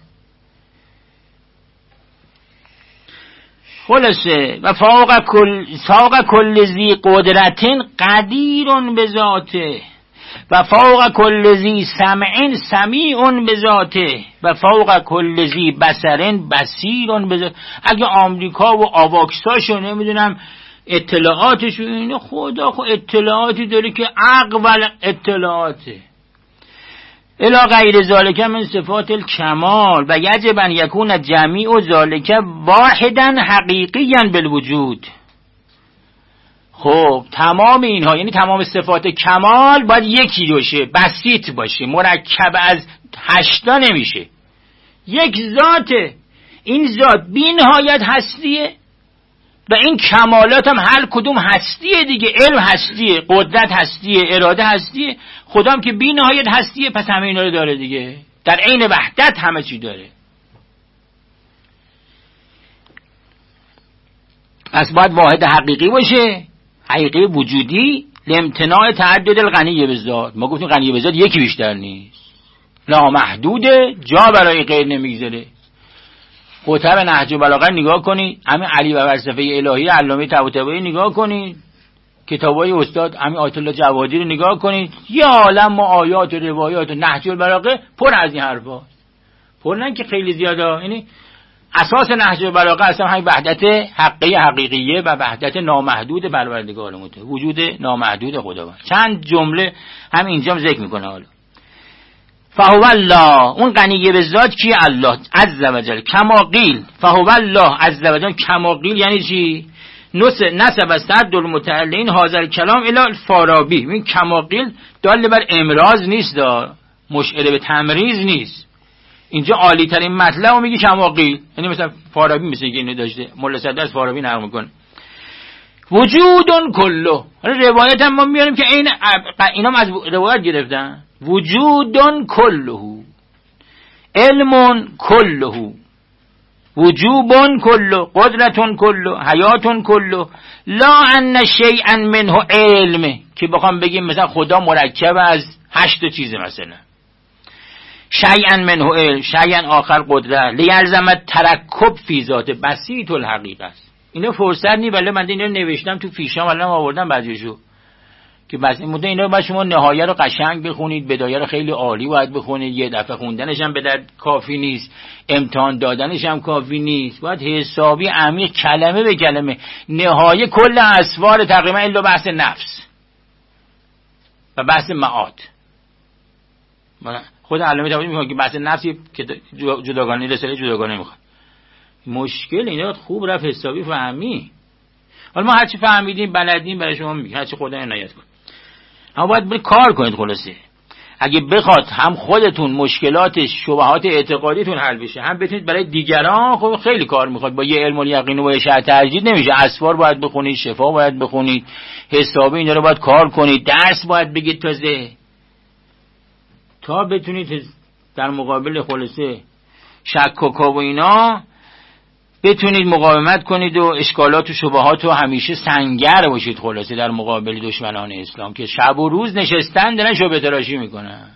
خلاصه و فوق کل فوق کل ذی قدرتن قدیر بذاته. و فوق کل ذی سمع سمیع بذاته و فوق کل ذی بصر بصیر بذاته. اگه آمریکا و آواکساشو نمیدونم اطلاعاتشو، اینه خدا خود اطلاعاتی داره که اقبل اطلاعاته. الی غیر ذالک من صفات الکمال و یجب ان یکون جمیع ذالک واحدا حقیقیا بالوجود. خب تمام اینها یعنی تمام صفات کمال باید یکی باشه، بسیط باشه، مرکب از هشتا نمیشه، یک ذاته. این ذات بی نهایت هستیه و این کمالات هم هر کدوم هستیه دیگه. علم هستیه، قدرت هستیه، اراده هستیه، خدام که بی نهایت هستیه، پس همه اینا رو داره دیگه، در عین وحدت همه چی داره. پس باید واحد حقیقی باشه، حقیقی وجودی، لامتناع تعدد الغنی بذات. ما گفتیم غنی بذات یکی بیشتر نیست، نامحدوده، جا برای غیر نمیگذاره. قطب نهج البلاغه نگاه کنید، همین علی و فلسفه الهی علامه طباطبایی نگاه کنید، کتابای استاد همین آیت الله جوادی رو نگاه کنید، یه عالم آیات و روایات و نهج البلاغه پر از این حرفا، پر نه که خیلی زیاده. یعنی اساس نهج البلاغه اصلا همین وحدت حقیقی حقیقیه و وحدت نامحدود پروردگار متعال، وجود نامحدود خداوند. چند جمله هم اینجا ذکر میکنه. حالا فهو الله، اون غنیه به ذات کی؟ الله عز و جل. کما قیل فهو الله عز و جل، کما قیل یعنی چی؟ نسب از تعدد المتعلین حاضر کلام الی الفارابی. این کما قیل دال بر امراض نیست، مشعر به تمریض نیست. اینجا عالی ترین مطلب رو میگه کما قیل، یعنی مثلا فارابی مثل که اینو داشته، مولا صدر از فارابی نقل میکنه وجودن کلو. روایت هم ما میاریم که این اینا از روایت گرفتن. وجودن کله، علم کله، وجوبن کله، قدرتن کله، حیاتن کله. لا ان شیئا منه علم، که بخوام بگیم مثلا خدا مرکب از هشت چیزه، مثلا شیئا منه علم، شیئا آخر قدرت، لیلزم ترکب فی ذات بسیط الحقیقه است. اینو فرصت نی، ولی من اینو نوشتم تو فیشام، الان آوردم بعضیشو که بس این مدت اینا باید شما نهایه رو قشنگ بخونید، بدایه رو خیلی عالی باید بخونید، یه دفعه خوندنش هم به درد کافی نیست، امتحان دادنش هم کافی نیست، باید حسابی عمیق کلمه به کلمه. نهایه کل اسوار تقریبا الا بحث نفس و بحث معاد. خود علامه طباطبایی میگه که بحث نفسی که جداگانه رساله جداگانه میخواد. مشکل اینا خوب رفت حسابی فهمی. حالا ما هرچی فهمیدیم بلدیم برای شما میگیم، هرچی خدا عنایت کنه. اما باید برید کار کنید. خلاصه اگه بخواد هم خودتون مشکلات شبهات اعتقادیتون حل بشه، هم بتونید برای دیگران، خب خیلی کار میخواد. با یه علم الیقین و یه شرح تجدید نمیشه. اسفار باید بخونید، شفا باید بخونید، حسابی اینا رو باید کار کنید، درس باید بگید تازه، تا بتونید در مقابل خلاصه شک و اینا بتونید مقاومت کنید و اشکالات و شبهات و همیشه سنگر باشید خلاصه در مقابل دشمنان اسلام که شب و روز نشستن دارن شبه تراشی میکنن.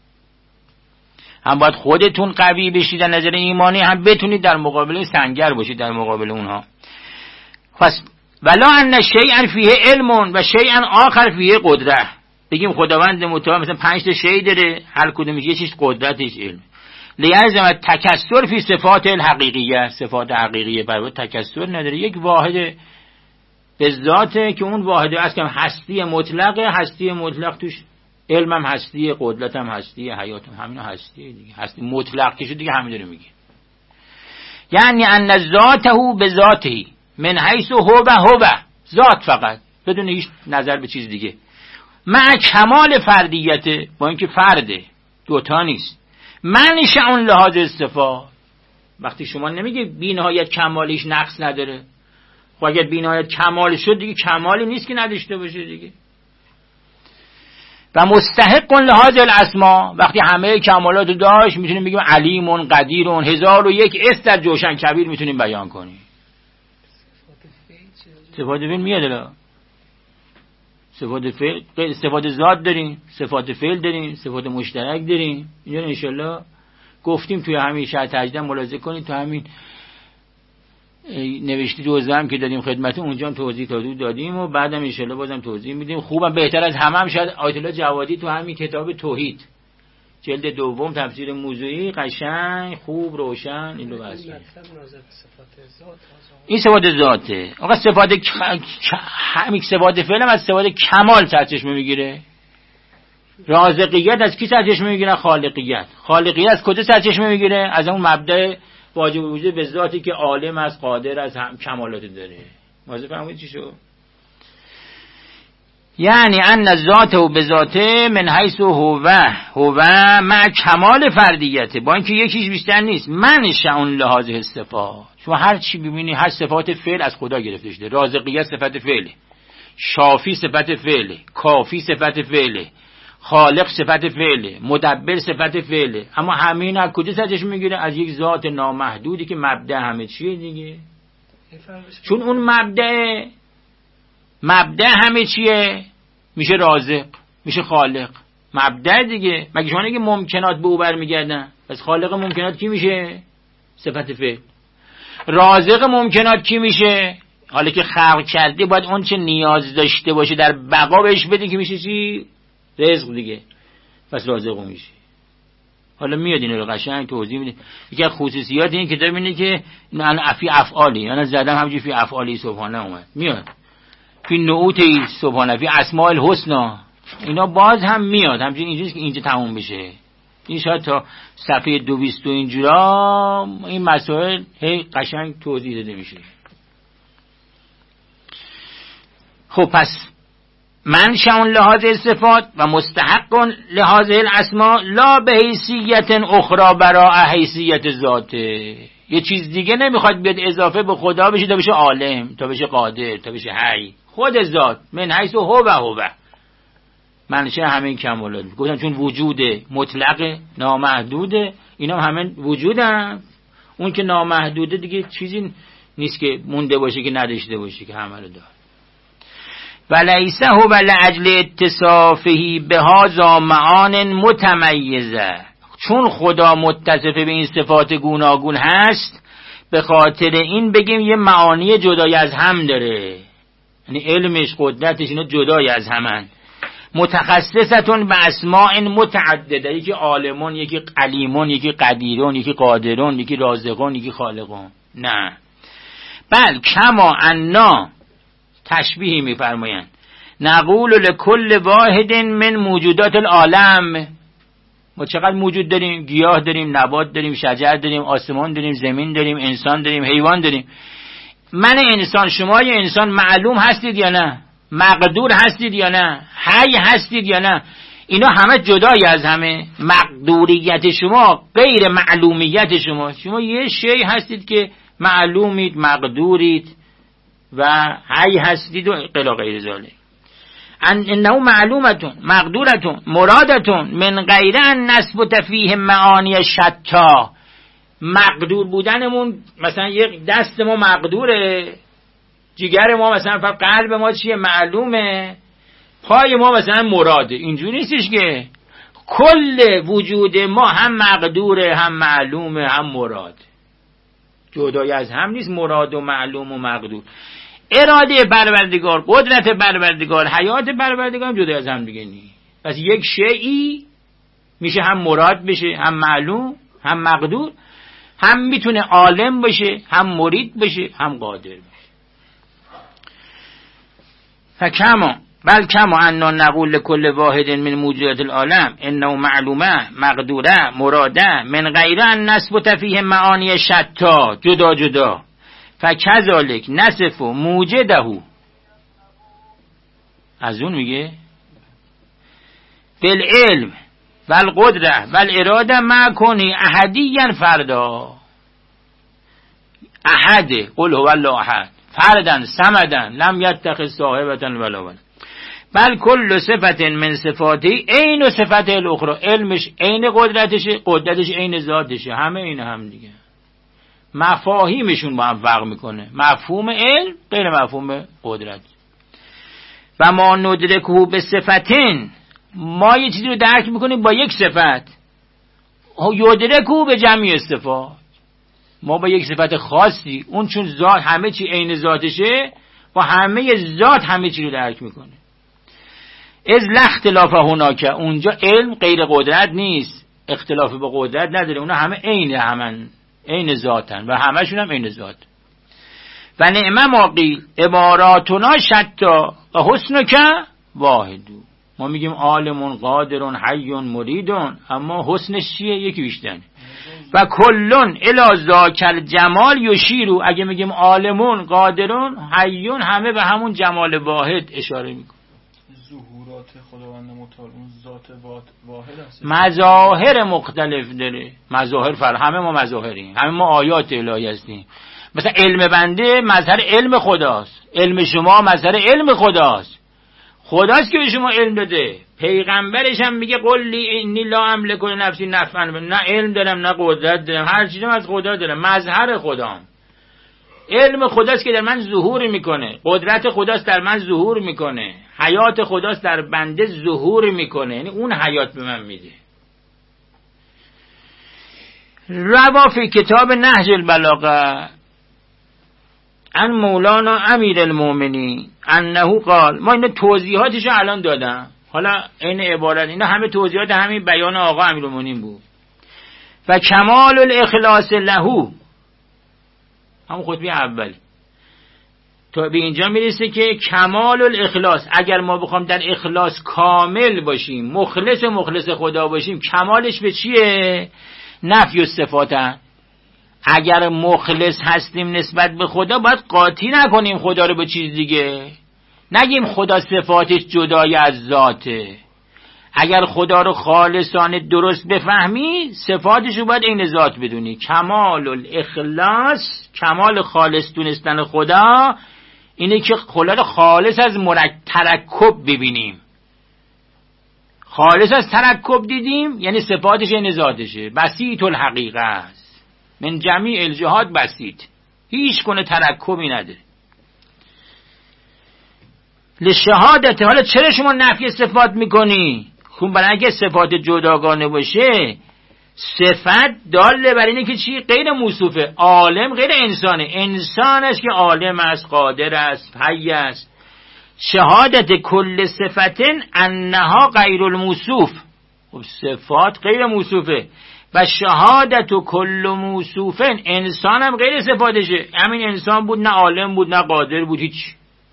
هم باید خودتون قوی بشید از نظر ایمانی، هم بتونید در مقابل سنگر باشید در مقابل اونها. پس ولا ان شیئا فیه علم و شیئا آخر فیه قدرت. بگیم خداوند متعال مثلا پنج تا شی داره، هر کدومش یه چیز قدرتش علم. لیلزم تکثر فی صفات الحقیقیه، صفات حقیقیه برای تکثر نداره، یک واحد به ذاته که اون واحد اصلا هستی مطلقه. هستی مطلق توش علم هم هستی، قدرت هم هستی، حیات هم همینا هستی دیگه. هستی مطلق که شد دیگه همین داره میگه. یعنی ان ذاته به ذاته من حیث هو و هو، ذات فقط بدون هیچ نظر به چیز دیگه، مع کمال فردیت، با اینکه فرده دوتا نیست. منش اون لحاظ صفات. وقتی شما نمیگه بی نهایت کمالش نقص نداره، خب اگر بی نهایت کمال شد دیگه کمالی نیست که نداشته باشه دیگه. و مستحق لحاظ الاسما، وقتی همه کمالات رو داشت میتونیم بگیم علیمون قدیرون، هزار و یک است در جوشن کبیر میتونیم بیان کنیم. صفات فعل میاد الا صفات فعل، صفات ذات داریم، صفات فعل داریم، صفات مشترک داریم. اینجا انشالله گفتیم توی همین شرح تجدید ملاحظه کنید، تو همین نوشتی جزوه هم که دادیم خدمت اونجا هم توضیح دادیم دادیم و بعدم ان شاءالله بازم توضیح میدیم. خوبم بهتر از همه هم شاید آیت الله جوادی تو همین کتاب توحید جلد دوم تفسیر موضوعی قشنگ خوب روشن اینو بحث کرد. این صفات ذاته. آقا صفات همین صفات فعل هم از صفات کمال سرچشمه میگیره. رازقیت از کی سرچشمه میگیره؟ خالقیت. خالقیت از کجا سرچشمه میگیره؟ از اون مبدأ واجب وجود به ذاتی که عالم از قادر از هم کمالات داره. واضح فهمید چی شد؟ یعنی ان ذاته به ذاته من حیث هو هو مع کمال فردیته، با اینکه یکیش بیشتر نیست. من شأن لهذه الصفات، شما هر چی ببینی هر صفات فعل از خدا گرفته شده. رازقیت صفت فعله، شافی صفت فعله، کافی صفت فعله، خالق صفت فعله، مدبر صفت فعله. اما همین از کجا سرچشمه میگیره؟ از یک ذات نامحدودی که مبدأ همه چیه دیگه. چون اون مبدأ مبدأ همه چیه میشه رازق، میشه خالق. مبدأ دیگه. مگه شما نگه ممکنات به او برمیگردن؟ پس خالق ممکنات کی میشه؟ صفت فعل. رازق ممکنات کی میشه؟ حالا که خلق کرده باید اون چه نیاز داشته باشه در بقا بهش بده که میشه چی؟ رزق دیگه. پس رازق میشه. حالا میاد اینو رو قشنگ توضیح میده. یکی از خصوصیات این کتاب اینه که انا فی افعالی، انا زدم همونجوری فی افعالی سبحانه اومد. میاد فی نعوتی سبحانه، فی اسماء الحسنا، اینا باز هم میاد همچنین اینجوریه که اینجا تموم بشه. این شاید تا صفحه دویست و اینجورا این مسائل هی قشنگ توضیح داده میشه. خب پس من شأن لهذه صفات و مستحق لهذه الاسماء لا به حیثیت اخرى برای حیثیت ذاته. یه چیز دیگه نمیخواد بیاد اضافه به خدا بشه تا بشه عالم، تا بشه قادر، تا بشه حی. خود ذات من حیث هو و هو منشه همین کمالات. گفتم چون وجود مطلق نامحدوده، اینا هم همین وجودن. اون که نامحدوده دیگه چیزی نیست که مونده باشه که نداشته باشه، که همه رو داره. ولیسه هو لأجل اتصافه بهذا معان متمیزه، چون خدا متصف به این صفات گوناگون هست به خاطر این بگیم یه معانی جدای از هم داره، یعنی علمش قدرتش اینا جدای از همن. متخصصتون به اسماء متعدده، یکی عالمون، یکی قلیمون، یکی قدیرون، یکی قادرون، یکی رازقون، یکی خالقون. نه بل کما انا تشبیهی میفرمایند نقول لکل واحد من موجودات العالم. ما چقدر موجود داریم؟ گیاه داریم، نبات داریم، شجر داریم، آسمان داریم، زمین داریم، انسان داریم، حیوان داریم. من انسان، شما یه انسان معلوم هستید یا نه؟ مقدور هستید یا نه؟ حی هستید یا نه؟ اینا همه جدای از همه. مقدوریت شما غیر معلومیت شما. شما یه شی هستید که معلومید، مقدورید و حی هستید و قلا غیر ذالک. انه معلومتون مقدورتون مرادتون من غیر ان نثبت فیه معانی شتا. مقدور بودنمون مثلا یک دست ما مقدوره، جگر ما مثلا، قلب ما چیه معلومه، پای ما مثلا مراده. اینجوری نیستش که کل وجود ما هم مقدوره، هم معلومه، هم مراد. جدای از هم نیست مراد و معلوم و مقدور. اراده پروردگار، قدرت پروردگار، حیات پروردگار هم جدا از هم دیگه نیست. پس یک شیئی میشه هم مراد بشه، هم معلوم، هم مقدور، هم میتونه عالم باشه، هم مرید باشه، هم قادر باشه. فکما بل کما انا نقول لكل واحد من موجودات العالم انه معلومه مقدوره مراده من غیر ان نثبت فیه معانی شتا، جدا جدا. فکذالک نصف موجده، از اون میگه بالعلم والقدره والاراده ما کنی احدیا فردا. احد قل هو الله احد، فردن صمدن لم یتخذ صاحبة ولا ولد. بل کل صفت من صفاتی عین صفت الاخرى. علمش عین قدرتشه، قدرتش عین ذاتشه، همه این هم دیگه. مفاهیمشون با هم فرق میکنه، مفهوم علم غیر مفهوم قدرت. و ما ندرکه به صفتین، ما یه چیزی رو درک میکنیم با یک صفت، یدرکه به جمعی صفات. ما با یک صفت خاصی، اون چون ذات همه چی عین ذاتشه، با همه ذات همه چی رو درک میکنه. از اختلاف هناک، اونجا علم غیر قدرت نیست، اختلاف با قدرت نداره، اونا همه عین همن، عین ذاتن و همشون هم عین ذات. و نعمه ما قیل عباراتنا شتا و حسنک واحدو. ما میگیم عالمون قادرون حیون مریدون، اما حسنش چیه؟ یکی بیشتر. و کلون الی ذاک الجمال یشیرو، اگه میگیم عالمون قادرون حیون، همه به همون جمال واحد اشاره میکنه. ظهورات خداوند متعال اون ذات واحد است. مظاهر مختلف داره، مظاهر فر همه ما مظاهریم، همه ما آیات الهی هستیم. مثلا علم بنده مظهر علم خداست، علم شما مظهر علم خداست. خداست که به شما علم داده، پیغمبرش هم میگه قل لی انی لا املک لنفسی نفعا، نه علم دارم نه قدرت دارم، هر چیزم از خدا دارم، مظهر خدام. علم خداست که در من ظهور میکنه، قدرت خداست در من ظهور میکنه، حیات خداست در بنده ظهور میکنه، یعنی اون حیات به من میده. روا فی کتاب نهج البلاغه ان مولانا امیر المومنین انه قال، ما اینا توضیحاتشو الان دادم، حالا این عبارت اینا همه توضیحات همین بیان آقا امیر المومنین بود. و کمال الاخلاص له، همون خطبه اولی تا به اینجا میرسه که کمال الاخلاص، اگر ما بخوام در اخلاص کامل باشیم، مخلص مخلص خدا باشیم، کمالش به چیه؟ نفی و صفات. اگر مخلص هستیم نسبت به خدا، باید قاطی نکنیم خدا رو به چیز دیگه، نگیم خدا صفاتش جدای از ذاته. اگر خدا رو خالصانه درست بفهمی، صفاتش رو باید عین ذات بدونی. کمال الاخلاص، کمال خالص دونستن خدا اینه که خدا رو خالص از مرکب ترکب ببینیم. خالص از ترکب دیدیم یعنی صفاتش عین ذاتشه. بسیط الحقیقه است، من جمیع الجهات بسیط، هیچ گونه ترکبی نداره. لشهادت، حالا چرا شما نفی صفات میکنی؟ خون برای اگه صفات جداگانه باشه، صفت داله بر اینه که چی؟ غیر موصوفه. عالم غیر انسانه، انسان است که عالم است، قادر است، حی است. شهادت کل صفتن انها غیر الموصوف، خب صفات غیر موصوفه. و شهادت و کل موصوفن، انسان هم غیر صفاتشه، همین انسان بود، نه عالم بود نه قادر بود، هیچ.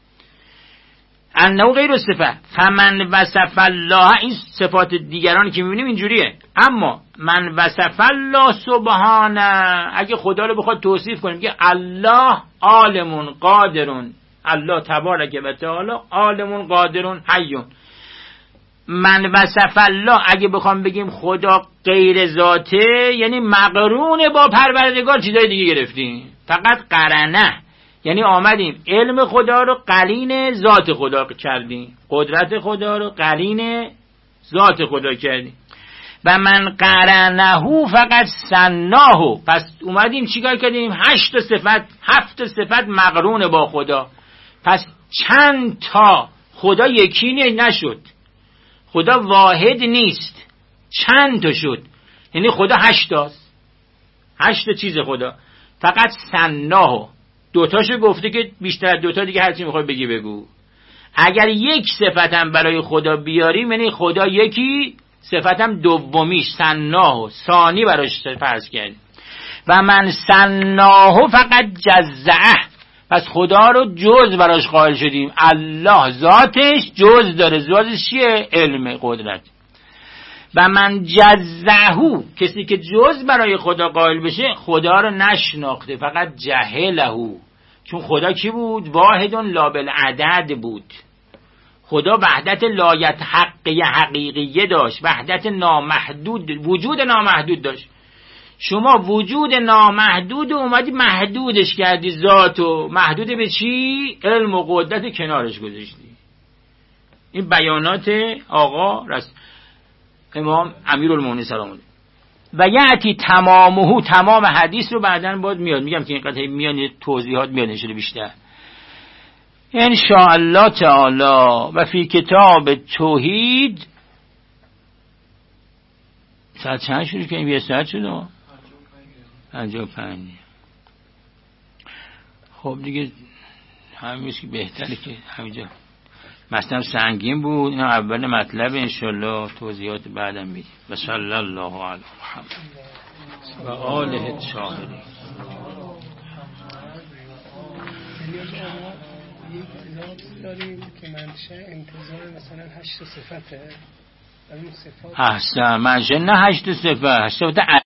انه غیر صفه. فمن وصف الله، این صفات دیگرانی که میبینیم اینجوریه. اما من وصف الله سبحانه، اگه خدا رو بخواد توصیف کنیم که الله عالمون قادرون، الله تبارک و تعالی عالمون قادرون حیون. من وصف الله، اگه بخوام بگیم خدا غیر ذاته، یعنی مقرون با پروردگار چیزای دیگه گرفتیم، فقط قرنه، یعنی آمدیم علم خدا رو قرین ذات خدا کردیم، قدرت خدا رو قرین ذات خدا کردیم. و من قرنه فقط سناه، پس اومدیم چیکار کردیم؟ هشت صفت، هفت صفت مقرون با خدا. پس چند تا خدا یکی نشد، خدا واحد نیست، چند تا شد، یعنی خدا هشتاست، هشت چیز خدا. فقط سناه، دوتاشو گفته که بیشتر دوتا دیگه هرچی میخوای بگی بگو. اگر یک صفتم برای خدا بیاریم یعنی خدا یکی، صفتم دومیش سناه، ثانی براش فرض کردیم. و من سناه فقط جزعه، پس خدا رو جز براش قائل شدیم. الله ذاتش جز داره، ذاتش چیه؟ علم، قدرت. و من جزعه، کسی که جز برای خدا قائل بشه خدا رو نشناخته، فقط جهله. چون خدا کی بود؟ واحدون لا بالعدد بود. خدا وحدت لایت حقیه حقیقیه داشت، وحدت نامحدود، وجود نامحدود داشت. شما وجود نامحدود اومدی محدودش کردی، ذاتو محدود به چی؟ علم و قدرت کنارش گذاشتی. این بیانات آقا رس امام امیرالمومنین سلام الله. و یعتی تمامه، تمام حدیث رو بعدن باید میاد، میگم که این قطعه میان توضیحات میاد نشده بیشتر ان شاء الله تعالی. و فی کتاب توحید ساعت چند شروع کنیم؟ یه ساعت شده؟ پنجاه و پنج. خب دیگه همین که بهتره که همینجا مثلا سنگین بود. اینا اول مطلب، انشالله توضیحات بعدم میدیم. و صلی الله علی محمد و آله الطاهرین. یک ذات داریم که منشه انتظار مثلا هشت صفته. احسن منشه نه هشت صفت، هشت صفت